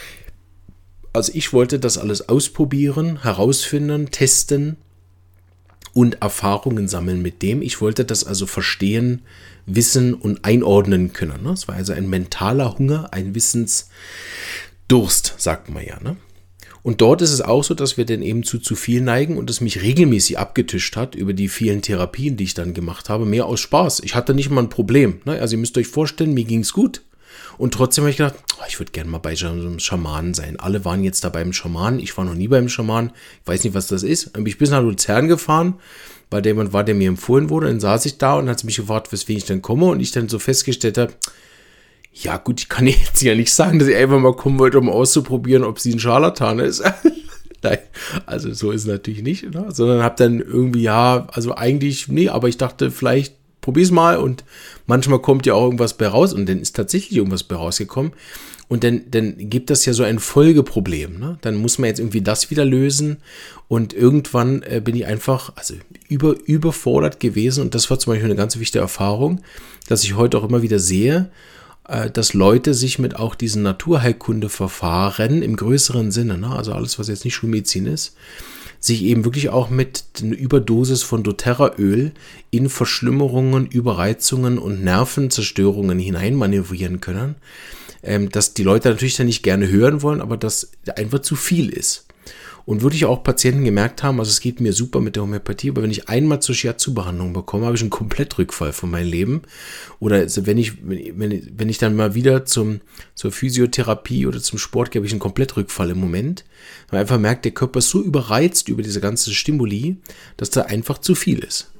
Also ich wollte das alles ausprobieren, herausfinden, testen und Erfahrungen sammeln mit dem. Ich wollte das also verstehen, wissen und einordnen können. Ne? Es war also ein mentaler Hunger, ein Wissensdurst, sagt man ja. Ne? Und dort ist es auch so, dass wir dann eben zu zu viel neigen und es mich regelmäßig abgetischt hat über die vielen Therapien, die ich dann gemacht habe, mehr aus Spaß. Ich hatte nicht mal ein Problem. Ne? Also ihr müsst euch vorstellen, mir ging es gut. Und trotzdem habe ich gedacht, oh, ich würde gerne mal bei so einem Schamanen sein. Alle waren jetzt da beim Schamanen. Ich war noch nie beim Schamanen. Ich weiß nicht, was das ist. Dann bin ich bis nach Luzern gefahren, weil der jemand war, der mir empfohlen wurde. Dann saß ich da und hat mich gefragt, weswegen ich denn komme. Und ich dann so festgestellt habe, ja gut, ich kann jetzt ja nicht sagen, dass ich einfach mal kommen wollte, um auszuprobieren, ob sie ein Scharlatan ist. Nein, also so ist es natürlich nicht. Ne? Sondern habe dann irgendwie, ja, also eigentlich, nee, aber ich dachte, vielleicht probier's mal und manchmal kommt ja auch irgendwas bei raus und dann ist tatsächlich irgendwas bei rausgekommen und dann, dann gibt das ja so ein Folgeproblem, ne? Dann muss man jetzt irgendwie das wieder lösen und irgendwann äh, bin ich einfach also über, überfordert gewesen und das war zum Beispiel eine ganz wichtige Erfahrung, dass ich heute auch immer wieder sehe, äh, dass Leute sich mit auch diesen Naturheilkundeverfahren im größeren Sinne, ne? Also alles, was jetzt nicht Schulmedizin ist, sich eben wirklich auch mit einer Überdosis von doTERRA-Öl in Verschlimmerungen, Überreizungen und Nervenzerstörungen hineinmanövrieren können, ähm, dass die Leute natürlich dann nicht gerne hören wollen, aber das einfach zu viel ist. Und wirklich auch Patienten gemerkt haben, also es geht mir super mit der Homöopathie, aber wenn ich einmal zur Shiatsu-Behandlung bekomme, habe ich einen Komplettrückfall von meinem Leben. Oder also wenn ich, wenn, wenn ich dann mal wieder zum, zur Physiotherapie oder zum Sport gehe, habe ich einen Komplettrückfall im Moment. Weil man einfach merkt, der Körper ist so überreizt über diese ganzen Stimuli, dass da einfach zu viel ist.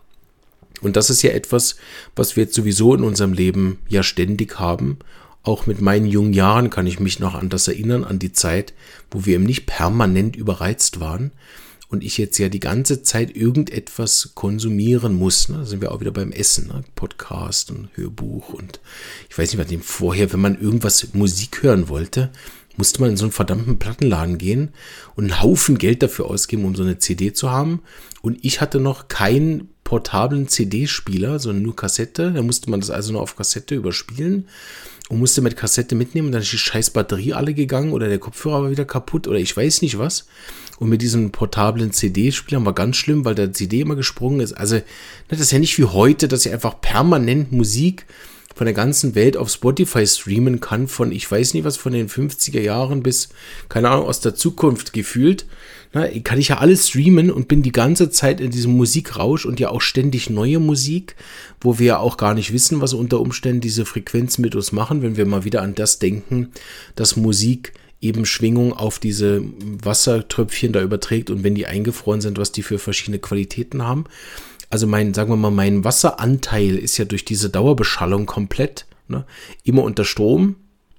Und das ist ja etwas, was wir jetzt sowieso in unserem Leben ja ständig haben. Auch mit meinen jungen Jahren kann ich mich noch an das erinnern, an die Zeit, wo wir eben nicht permanent überreizt waren und ich jetzt ja die ganze Zeit irgendetwas konsumieren muss. Ne? Da sind wir auch wieder beim Essen, ne? Podcast und Hörbuch und ich weiß nicht, was dem vorher, wenn man irgendwas Musik hören wollte, musste man in so einen verdammten Plattenladen gehen und einen Haufen Geld dafür ausgeben, um so eine C D zu haben. Und ich hatte noch keinen portablen C D-Spieler, sondern nur Kassette. Da musste man das also nur auf Kassette überspielen. Und musste mit Kassette mitnehmen und dann ist die scheiß Batterie alle gegangen oder der Kopfhörer war wieder kaputt oder ich weiß nicht was. Und mit diesem portablen C D-Spieler war ganz schlimm, weil der C D immer gesprungen ist. Also das ist ja nicht wie heute, dass ich einfach permanent Musik von der ganzen Welt auf Spotify streamen kann, von ich weiß nicht was, von den fünfziger Jahren bis, keine Ahnung, aus der Zukunft gefühlt. Na, kann ich ja alles streamen und bin die ganze Zeit in diesem Musikrausch und ja auch ständig neue Musik, wo wir ja auch gar nicht wissen, was unter Umständen diese Frequenzen mit uns machen, wenn wir mal wieder an das denken, dass Musik eben Schwingung auf diese Wassertröpfchen da überträgt und wenn die eingefroren sind, was die für verschiedene Qualitäten haben. Also mein, sagen wir mal, mein Wasseranteil ist ja durch diese Dauerbeschallung komplett, ne, immer unter Strom.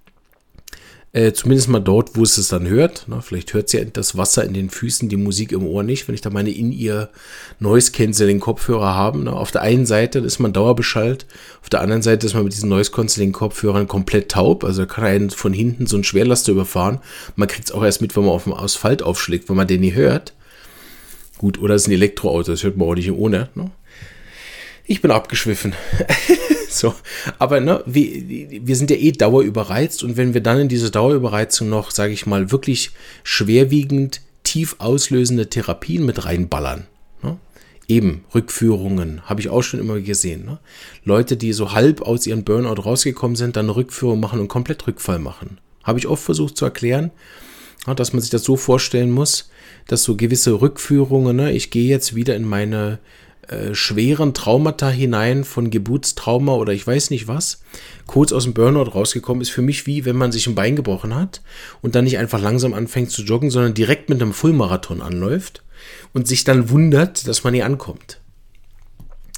Äh, zumindest mal dort, wo es es dann hört. Ne? Vielleicht hört es ja das Wasser in den Füßen, die Musik im Ohr nicht, wenn ich da meine In-Ear Noise-Canceling Kopfhörer habe. Ne? Auf der einen Seite ist man dauerbeschallt, auf der anderen Seite ist man mit diesen Noise-Canceling Kopfhörern komplett taub. Also kann einen von hinten so ein Schwerlaster überfahren. Man kriegt es auch erst mit, wenn man auf dem Asphalt aufschlägt, wenn man den nie hört. Gut, oder es ist ein Elektroauto, das hört man auch nicht ohne. Ne? Ich bin abgeschwiffen. So, aber ne, wir, wir sind ja eh dauerüberreizt und wenn wir dann in diese Dauerüberreizung noch, sage ich mal, wirklich schwerwiegend, tief auslösende Therapien mit reinballern, ne? Eben Rückführungen, habe ich auch schon immer gesehen. Ne? Leute, die so halb aus ihrem Burnout rausgekommen sind, dann eine Rückführung machen und komplett Rückfall machen. Habe ich oft versucht zu erklären, ja, dass man sich das so vorstellen muss, dass so gewisse Rückführungen, ne, ich gehe jetzt wieder in meine Äh, schweren Traumata hinein von Geburtstrauma oder ich weiß nicht was, kurz aus dem Burnout rausgekommen ist, für mich wie, wenn man sich ein Bein gebrochen hat und dann nicht einfach langsam anfängt zu joggen, sondern direkt mit einem Fullmarathon anläuft und sich dann wundert, dass man hier ankommt.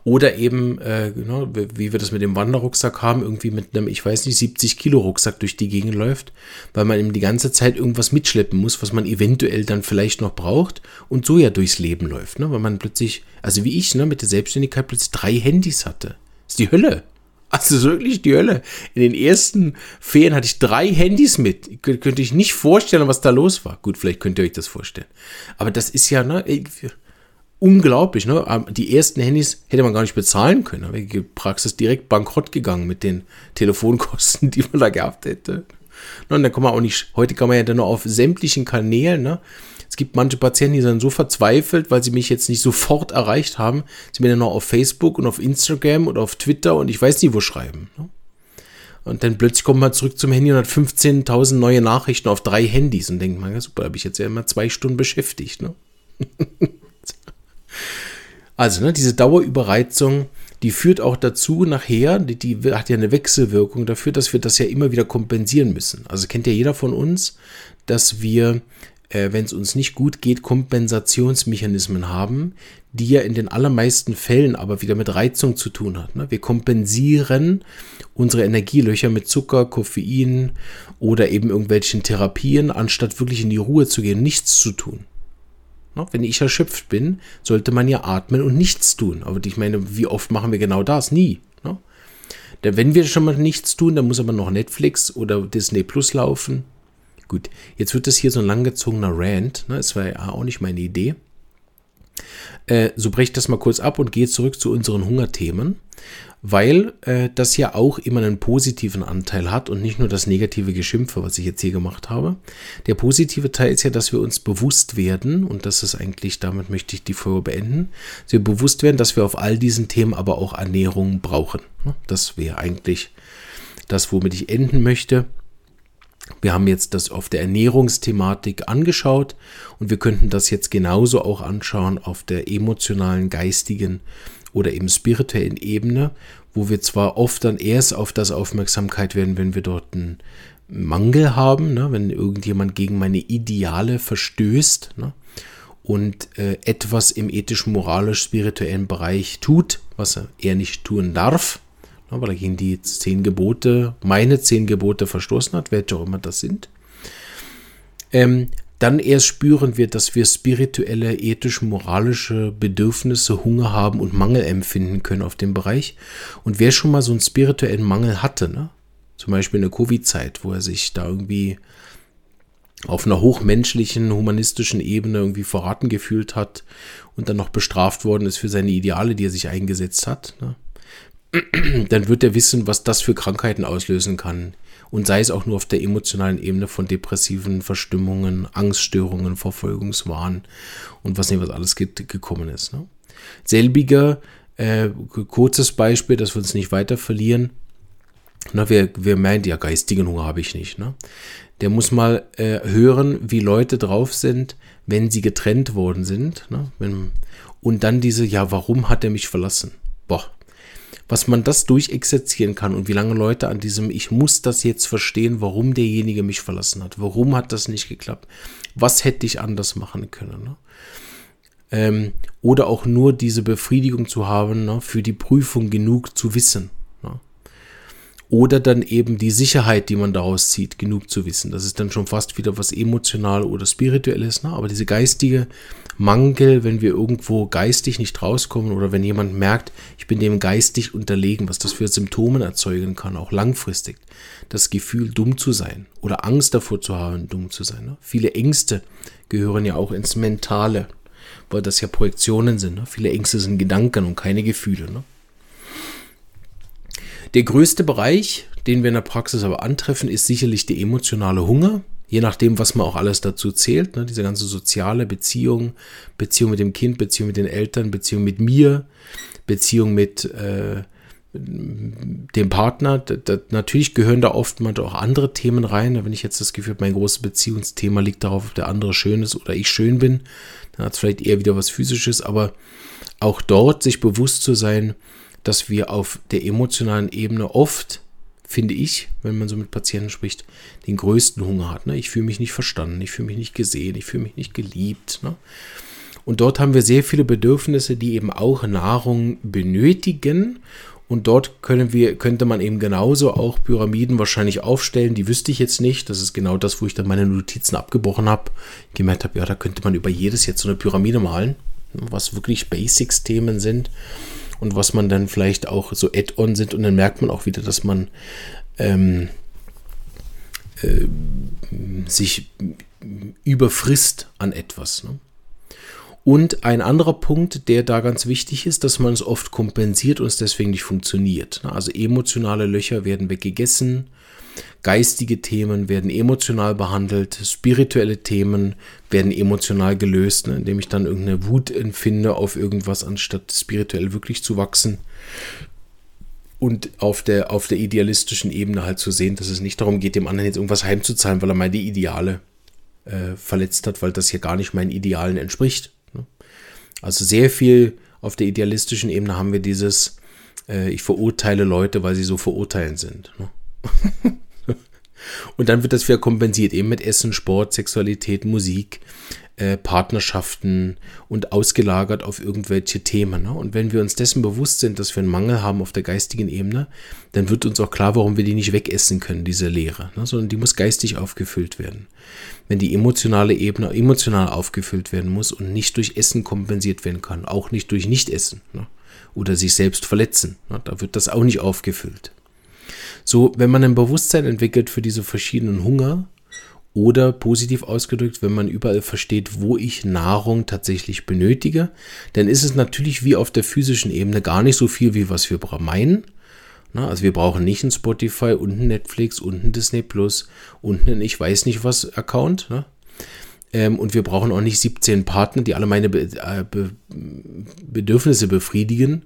Oder eben, äh, genau, wie wir das mit dem Wanderrucksack haben, irgendwie mit einem, ich weiß nicht, siebzig Kilo Rucksack durch die Gegend läuft, weil man eben die ganze Zeit irgendwas mitschleppen muss, was man eventuell dann vielleicht noch braucht und so ja durchs Leben läuft, ne? Weil man plötzlich, also wie ich, ne, mit der Selbstständigkeit plötzlich drei Handys hatte. Das ist die Hölle. Also das ist wirklich die Hölle. In den ersten Ferien hatte ich drei Handys mit. Ich könnte, könnte ich nicht vorstellen, was da los war. Gut, vielleicht könnt ihr euch das vorstellen. Aber das ist ja, ne, unglaublich, ne? Die ersten Handys hätte man gar nicht bezahlen können. Da wäre die Praxis direkt bankrott gegangen mit den Telefonkosten, die man da gehabt hätte. Und dann kann man auch nicht, heute kann man ja dann nur auf sämtlichen Kanälen, ne? Es gibt manche Patienten, die sind so verzweifelt, weil sie mich jetzt nicht sofort erreicht haben, sie mir dann noch auf Facebook und auf Instagram oder auf Twitter und ich weiß nicht wo schreiben. Ne? Und dann plötzlich kommt man zurück zum Handy und hat fünfzehntausend neue Nachrichten auf drei Handys und denkt man, ja super, da habe ich jetzt ja immer zwei Stunden beschäftigt. Ne? Also, ne, diese Dauerüberreizung, die führt auch dazu nachher, die, die hat ja eine Wechselwirkung dafür, dass wir das ja immer wieder kompensieren müssen. Also kennt ja jeder von uns, dass wir, äh, wenn es uns nicht gut geht, Kompensationsmechanismen haben, die ja in den allermeisten Fällen aber wieder mit Reizung zu tun hat. Ne? Wir kompensieren unsere Energielöcher mit Zucker, Koffein oder eben irgendwelchen Therapien, anstatt wirklich in die Ruhe zu gehen, nichts zu tun. Wenn ich erschöpft bin, sollte man ja atmen und nichts tun. Aber ich meine, wie oft machen wir genau das? Nie. Ne? Denn wenn wir schon mal nichts tun, dann muss aber noch Netflix oder Disney Plus laufen. Gut, jetzt wird das hier so ein langgezogener Rant. Ne? Das war ja auch nicht meine Idee. Äh, so breche ich das mal kurz ab und gehe zurück zu unseren Hungerthemen, weil äh, das ja auch immer einen positiven Anteil hat und nicht nur das negative Geschimpfe, was ich jetzt hier gemacht habe. Der positive Teil ist ja, dass wir uns bewusst werden, und das ist eigentlich, damit möchte ich die Folge beenden, dass wir bewusst werden, dass wir auf all diesen Themen aber auch Ernährung brauchen. Das wäre eigentlich das, womit ich enden möchte. Wir haben jetzt das auf der Ernährungsthematik angeschaut und wir könnten das jetzt genauso auch anschauen auf der emotionalen, geistigen oder eben spirituellen Ebene, wo wir zwar oft dann erst auf das Aufmerksamkeit werden, wenn wir dort einen Mangel haben, ne, wenn irgendjemand gegen meine Ideale verstößt, ne, und äh, etwas im ethisch-moralisch-spirituellen Bereich tut, was er nicht tun darf, ne, weil er gegen die zehn Gebote, meine zehn Gebote verstoßen hat, welche auch immer das sind. Ähm, Dann erst spüren wir, dass wir spirituelle, ethisch-moralische Bedürfnisse, Hunger haben und Mangel empfinden können auf dem Bereich. Und wer schon mal so einen spirituellen Mangel hatte, ne? Zum Beispiel in der Covid-Zeit, wo er sich da irgendwie auf einer hochmenschlichen, humanistischen Ebene irgendwie verraten gefühlt hat und dann noch bestraft worden ist für seine Ideale, die er sich eingesetzt hat, ne? Dann wird er wissen, was das für Krankheiten auslösen kann. Und sei es auch nur auf der emotionalen Ebene von depressiven Verstimmungen, Angststörungen, Verfolgungswahn und was nicht was alles ge- gekommen ist. Ne? Selbiger, äh, kurzes Beispiel, dass wir uns nicht weiter verlieren. Na, wer, wer meint, ja, geistigen Hunger habe ich nicht. Ne? Der muss mal äh, hören, wie Leute drauf sind, wenn sie getrennt worden sind. Ne? Wenn, und dann diese, ja, warum hat er mich verlassen? Boah. Was man das durchexerzieren kann und wie lange Leute an diesem, ich muss das jetzt verstehen, warum derjenige mich verlassen hat. Warum hat das nicht geklappt? Was hätte ich anders machen können? Ne? Ähm, oder auch nur diese Befriedigung zu haben, ne, für die Prüfung genug zu wissen. Ne? Oder dann eben die Sicherheit, die man daraus zieht, genug zu wissen. Das ist dann schon fast wieder was emotional oder spirituelles. Ne? Aber diese geistige Mangel, wenn wir irgendwo geistig nicht rauskommen oder wenn jemand merkt, ich bin dem geistig unterlegen, was das für Symptome erzeugen kann, auch langfristig. Das Gefühl, dumm zu sein oder Angst davor zu haben, dumm zu sein. Ne? Viele Ängste gehören ja auch ins Mentale, weil das ja Projektionen sind. Ne? Viele Ängste sind Gedanken und keine Gefühle. Ne? Der größte Bereich, den wir in der Praxis aber antreffen, ist sicherlich der emotionale Hunger. Je nachdem, was man auch alles dazu zählt, ne, diese ganze soziale Beziehung, Beziehung mit dem Kind, Beziehung mit den Eltern, Beziehung mit mir, Beziehung mit äh, dem Partner. Da, da, natürlich gehören da oftmals auch andere Themen rein. Wenn ich jetzt das Gefühl habe, mein großes Beziehungsthema liegt darauf, ob der andere schön ist oder ich schön bin, dann hat es vielleicht eher wieder was Physisches, aber auch dort sich bewusst zu sein, dass wir auf der emotionalen Ebene oft, finde ich, wenn man so mit Patienten spricht, den größten Hunger hat. Ne? Ich fühle mich nicht verstanden, ich fühle mich nicht gesehen, ich fühle mich nicht geliebt. Ne? Und dort haben wir sehr viele Bedürfnisse, die eben auch Nahrung benötigen. Und dort können wir, könnte man eben genauso auch Pyramiden wahrscheinlich aufstellen. Die wüsste ich jetzt nicht. Das ist genau das, wo ich dann meine Notizen abgebrochen habe. Gemerkt habe, ja, da könnte man über jedes jetzt so eine Pyramide malen, was wirklich Basics-Themen sind und was man dann vielleicht auch so Add-on sind. Und dann merkt man auch wieder, dass man ähm, äh, sich überfrisst an etwas, ne? Und ein anderer Punkt, der da ganz wichtig ist, dass man es oft kompensiert und es deswegen nicht funktioniert. Also emotionale Löcher werden weggegessen, geistige Themen werden emotional behandelt, spirituelle Themen werden emotional gelöst, ne, indem ich dann irgendeine Wut empfinde auf irgendwas, anstatt spirituell wirklich zu wachsen. Und auf der, auf der idealistischen Ebene halt zu sehen, dass es nicht darum geht, dem anderen jetzt irgendwas heimzuzahlen, weil er meine Ideale äh, verletzt hat, weil das hier gar nicht meinen Idealen entspricht. Also sehr viel auf der idealistischen Ebene haben wir dieses, äh, ich verurteile Leute, weil sie so verurteilend sind. Ne? Und dann wird das wieder kompensiert, eben mit Essen, Sport, Sexualität, Musik, äh, Partnerschaften und ausgelagert auf irgendwelche Themen. Ne? Und wenn wir uns dessen bewusst sind, dass wir einen Mangel haben auf der geistigen Ebene, dann wird uns auch klar, warum wir die nicht wegessen können, diese Leere, ne? Sondern die muss geistig aufgefüllt werden. Wenn die emotionale Ebene emotional aufgefüllt werden muss und nicht durch Essen kompensiert werden kann, auch nicht durch Nichtessen, ne? Oder sich selbst verletzen, ne? Da wird das auch nicht aufgefüllt. So, wenn man ein Bewusstsein entwickelt für diese verschiedenen Hunger oder positiv ausgedrückt, wenn man überall versteht, wo ich Nahrung tatsächlich benötige, dann ist es natürlich wie auf der physischen Ebene gar nicht so viel, wie was wir meinen. Also wir brauchen nicht ein Spotify und ein Netflix und ein Disney Plus und ein ich weiß nicht was Account. Ne? Ähm, und wir brauchen auch nicht siebzehn Partner, die alle meine Be- äh, Be- Bedürfnisse befriedigen.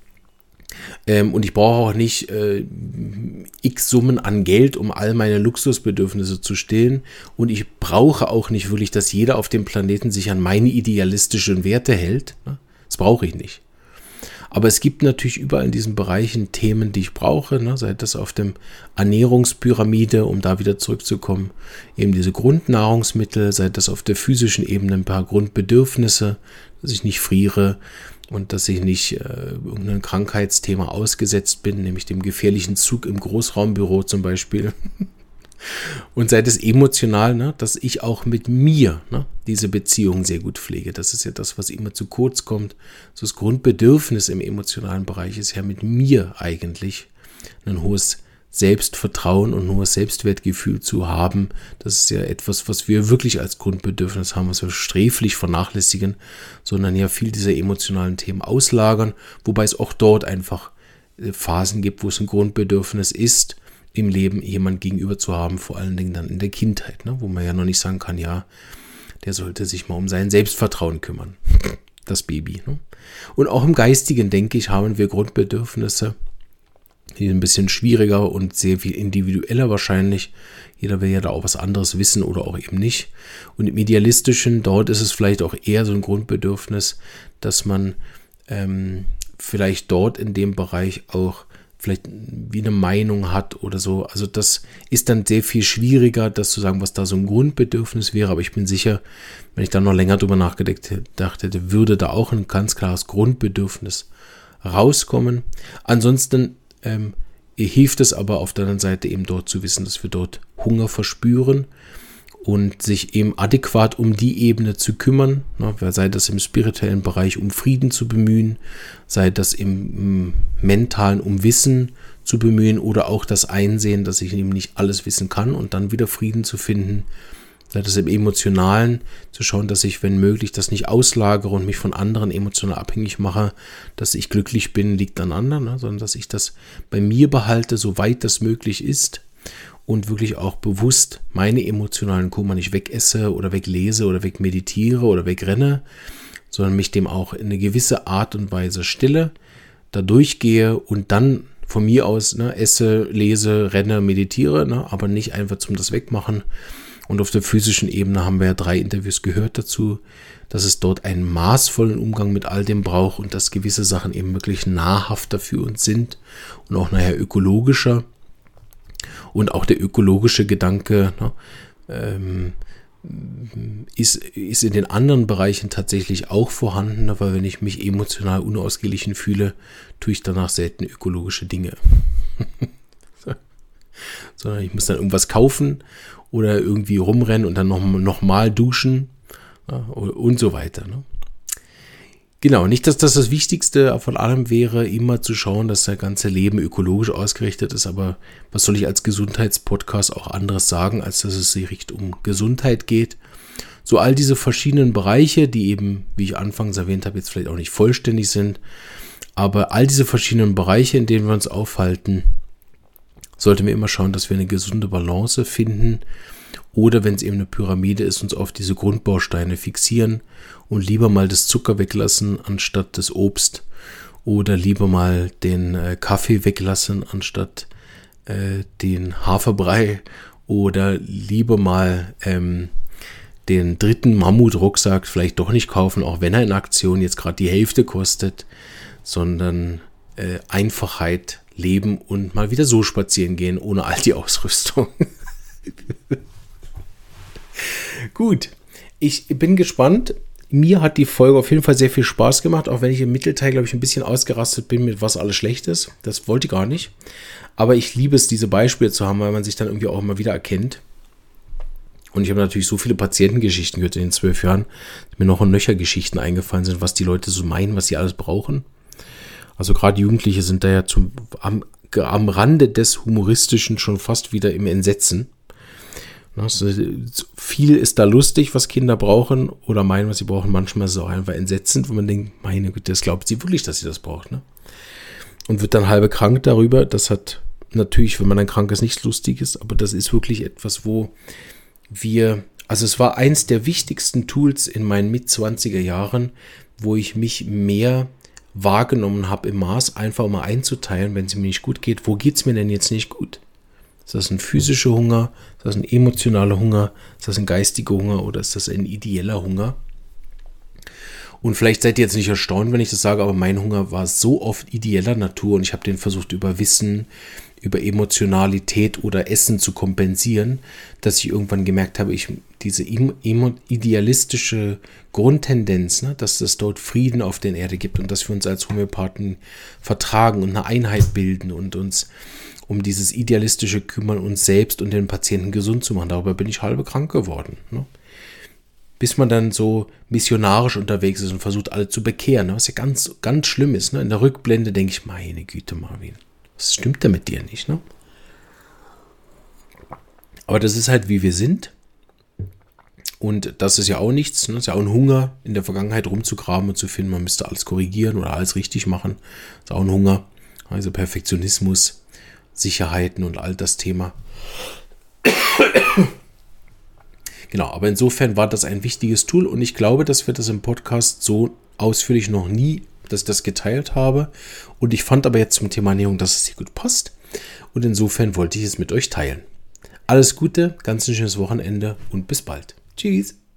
Ähm, und ich brauche auch nicht äh, x Summen an Geld, um all meine Luxusbedürfnisse zu stillen. Und ich brauche auch nicht wirklich, dass jeder auf dem Planeten sich an meine idealistischen Werte hält. Ne? Das brauche ich nicht. Aber es gibt natürlich überall in diesen Bereichen Themen, die ich brauche, ne? Sei das auf dem Ernährungspyramide, um da wieder zurückzukommen, eben diese Grundnahrungsmittel, sei das auf der physischen Ebene ein paar Grundbedürfnisse, dass ich nicht friere und dass ich nicht äh, irgendein Krankheitsthema ausgesetzt bin, nämlich dem gefährlichen Zug im Großraumbüro zum Beispiel. Und sei das emotional, ne, dass ich auch mit mir, ne, diese Beziehung sehr gut pflege. Das ist ja das, was immer zu kurz kommt. So das Grundbedürfnis im emotionalen Bereich ist ja mit mir eigentlich ein hohes Selbstvertrauen und ein hohes Selbstwertgefühl zu haben. Das ist ja etwas, was wir wirklich als Grundbedürfnis haben, was wir sträflich vernachlässigen, sondern ja viel dieser emotionalen Themen auslagern, wobei es auch dort einfach Phasen gibt, wo es ein Grundbedürfnis ist, im Leben jemand gegenüber zu haben, vor allen Dingen dann in der Kindheit, ne, wo man ja noch nicht sagen kann, ja, der sollte sich mal um sein Selbstvertrauen kümmern, das Baby. Ne? Und auch im Geistigen, denke ich, haben wir Grundbedürfnisse, die ein bisschen schwieriger und sehr viel individueller wahrscheinlich. Jeder will ja da auch was anderes wissen oder auch eben nicht. Und im Idealistischen, dort ist es vielleicht auch eher so ein Grundbedürfnis, dass man ähm, vielleicht dort in dem Bereich auch vielleicht wie eine Meinung hat oder so. Also das ist dann sehr viel schwieriger, das zu sagen, was da so ein Grundbedürfnis wäre. Aber ich bin sicher, wenn ich da noch länger drüber nachgedacht hätte, würde da auch ein ganz klares Grundbedürfnis rauskommen. Ansonsten ähm, hilft es aber auf der anderen Seite eben dort zu wissen, dass wir dort Hunger verspüren und sich eben adäquat um die Ebene zu kümmern, ne, sei das im spirituellen Bereich, um Frieden zu bemühen, sei das im, im mentalen, um Wissen zu bemühen oder auch das Einsehen, dass ich eben nicht alles wissen kann und dann wieder Frieden zu finden, sei das im Emotionalen, zu schauen, dass ich, wenn möglich, das nicht auslagere und mich von anderen emotional abhängig mache, dass ich glücklich bin, liegt an anderen, ne, sondern dass ich das bei mir behalte, soweit das möglich ist. Und wirklich auch bewusst meine emotionalen Kummer nicht wegesse oder weglese oder wegmeditiere oder wegrenne, sondern mich dem auch in eine gewisse Art und Weise stille, da durchgehe und dann von mir aus ne, esse, lese, renne, meditiere, ne, aber nicht einfach zum das Wegmachen. Und auf der physischen Ebene haben wir ja drei Interviews gehört dazu, dass es dort einen maßvollen Umgang mit all dem braucht und dass gewisse Sachen eben wirklich nahrhafter für uns sind und auch nachher ökologischer. Und auch der ökologische Gedanke, ne, ähm, ist, ist in den anderen Bereichen tatsächlich auch vorhanden, aber wenn ich mich emotional unausgeglichen fühle, tue ich danach selten ökologische Dinge. so. Sondern ich muss dann irgendwas kaufen oder irgendwie rumrennen und dann noch, noch mal duschen, ja, und so weiter. Ne? Genau, nicht, dass das das Wichtigste von allem wäre, immer zu schauen, dass das ganze Leben ökologisch ausgerichtet ist, aber was soll ich als Gesundheitspodcast auch anderes sagen, als dass es sich um Gesundheit geht. So all diese verschiedenen Bereiche, die eben, wie ich anfangs erwähnt habe, jetzt vielleicht auch nicht vollständig sind, aber all diese verschiedenen Bereiche, in denen wir uns aufhalten, sollten wir immer schauen, dass wir eine gesunde Balance finden oder, wenn es eben eine Pyramide ist, uns auf diese Grundbausteine fixieren und lieber mal das Zucker weglassen anstatt das Obst oder lieber mal den äh, Kaffee weglassen anstatt äh, den Haferbrei oder lieber mal ähm, den dritten Mammut-Rucksack vielleicht doch nicht kaufen, auch wenn er in Aktion jetzt gerade die Hälfte kostet, sondern äh, Einfachheit leben und mal wieder so spazieren gehen, ohne all die Ausrüstung. Gut, ich bin gespannt. Mir hat die Folge auf jeden Fall sehr viel Spaß gemacht, auch wenn ich im Mittelteil, glaube ich, ein bisschen ausgerastet bin, mit was alles schlecht ist. Das wollte ich gar nicht. Aber ich liebe es, diese Beispiele zu haben, weil man sich dann irgendwie auch immer wieder erkennt. Und ich habe natürlich so viele Patientengeschichten gehört in den zwölf Jahren, dass mir noch und nöcher Geschichten eingefallen sind, was die Leute so meinen, was sie alles brauchen. Also gerade Jugendliche sind da ja zum, am, am Rande des Humoristischen schon fast wieder im Entsetzen. Also viel ist da lustig, was Kinder brauchen oder meinen, was sie brauchen. Manchmal ist es auch einfach entsetzend, wo man denkt, meine Güte, das glaubt sie wirklich, dass sie das braucht. Ne? Und wird dann halbe krank darüber. Das hat natürlich, wenn man dann krank ist, nichts Lustiges, aber das ist wirklich etwas, wo wir, also es war eins der wichtigsten Tools in meinen Mitzwanziger Jahren, wo ich mich mehr wahrgenommen habe im Maß, einfach mal einzuteilen, wenn es mir nicht gut geht. Wo geht es mir denn jetzt nicht gut? Ist das ein physischer Hunger? Ist das ein emotionaler Hunger? Ist das ein geistiger Hunger oder ist das ein ideeller Hunger? Und vielleicht seid ihr jetzt nicht erstaunt, wenn ich das sage, aber mein Hunger war so oft ideeller Natur und ich habe den versucht über Wissen, über Emotionalität oder Essen zu kompensieren, dass ich irgendwann gemerkt habe, ich diese idealistische Grundtendenz, ne, dass es dort Frieden auf der Erde gibt und dass wir uns als Homöopathen vertragen und eine Einheit bilden und uns um dieses idealistische kümmern, uns selbst und den Patienten gesund zu machen. Darüber bin ich halbe krank geworden. Ne? Bis man dann so missionarisch unterwegs ist und versucht, alle zu bekehren. Ne? Was ja ganz, ganz schlimm ist. Ne? In der Rückblende denke ich, meine Güte, Marvin, was stimmt da mit dir nicht? Ne? Aber das ist halt, wie wir sind. Und das ist ja auch nichts. Ne? Das ist ja auch ein Hunger, in der Vergangenheit rumzugraben und zu finden, man müsste alles korrigieren oder alles richtig machen. Das ist auch ein Hunger. Also Perfektionismus, Sicherheiten und all das Thema. Genau, aber insofern war das ein wichtiges Tool und ich glaube, dass wir das im Podcast so ausführlich noch nie, dass ich das geteilt habe. Und ich fand aber jetzt zum Thema Ernährung, dass es hier gut passt. Und insofern wollte ich es mit euch teilen. Alles Gute, ganz ein schönes Wochenende und bis bald. Tschüss.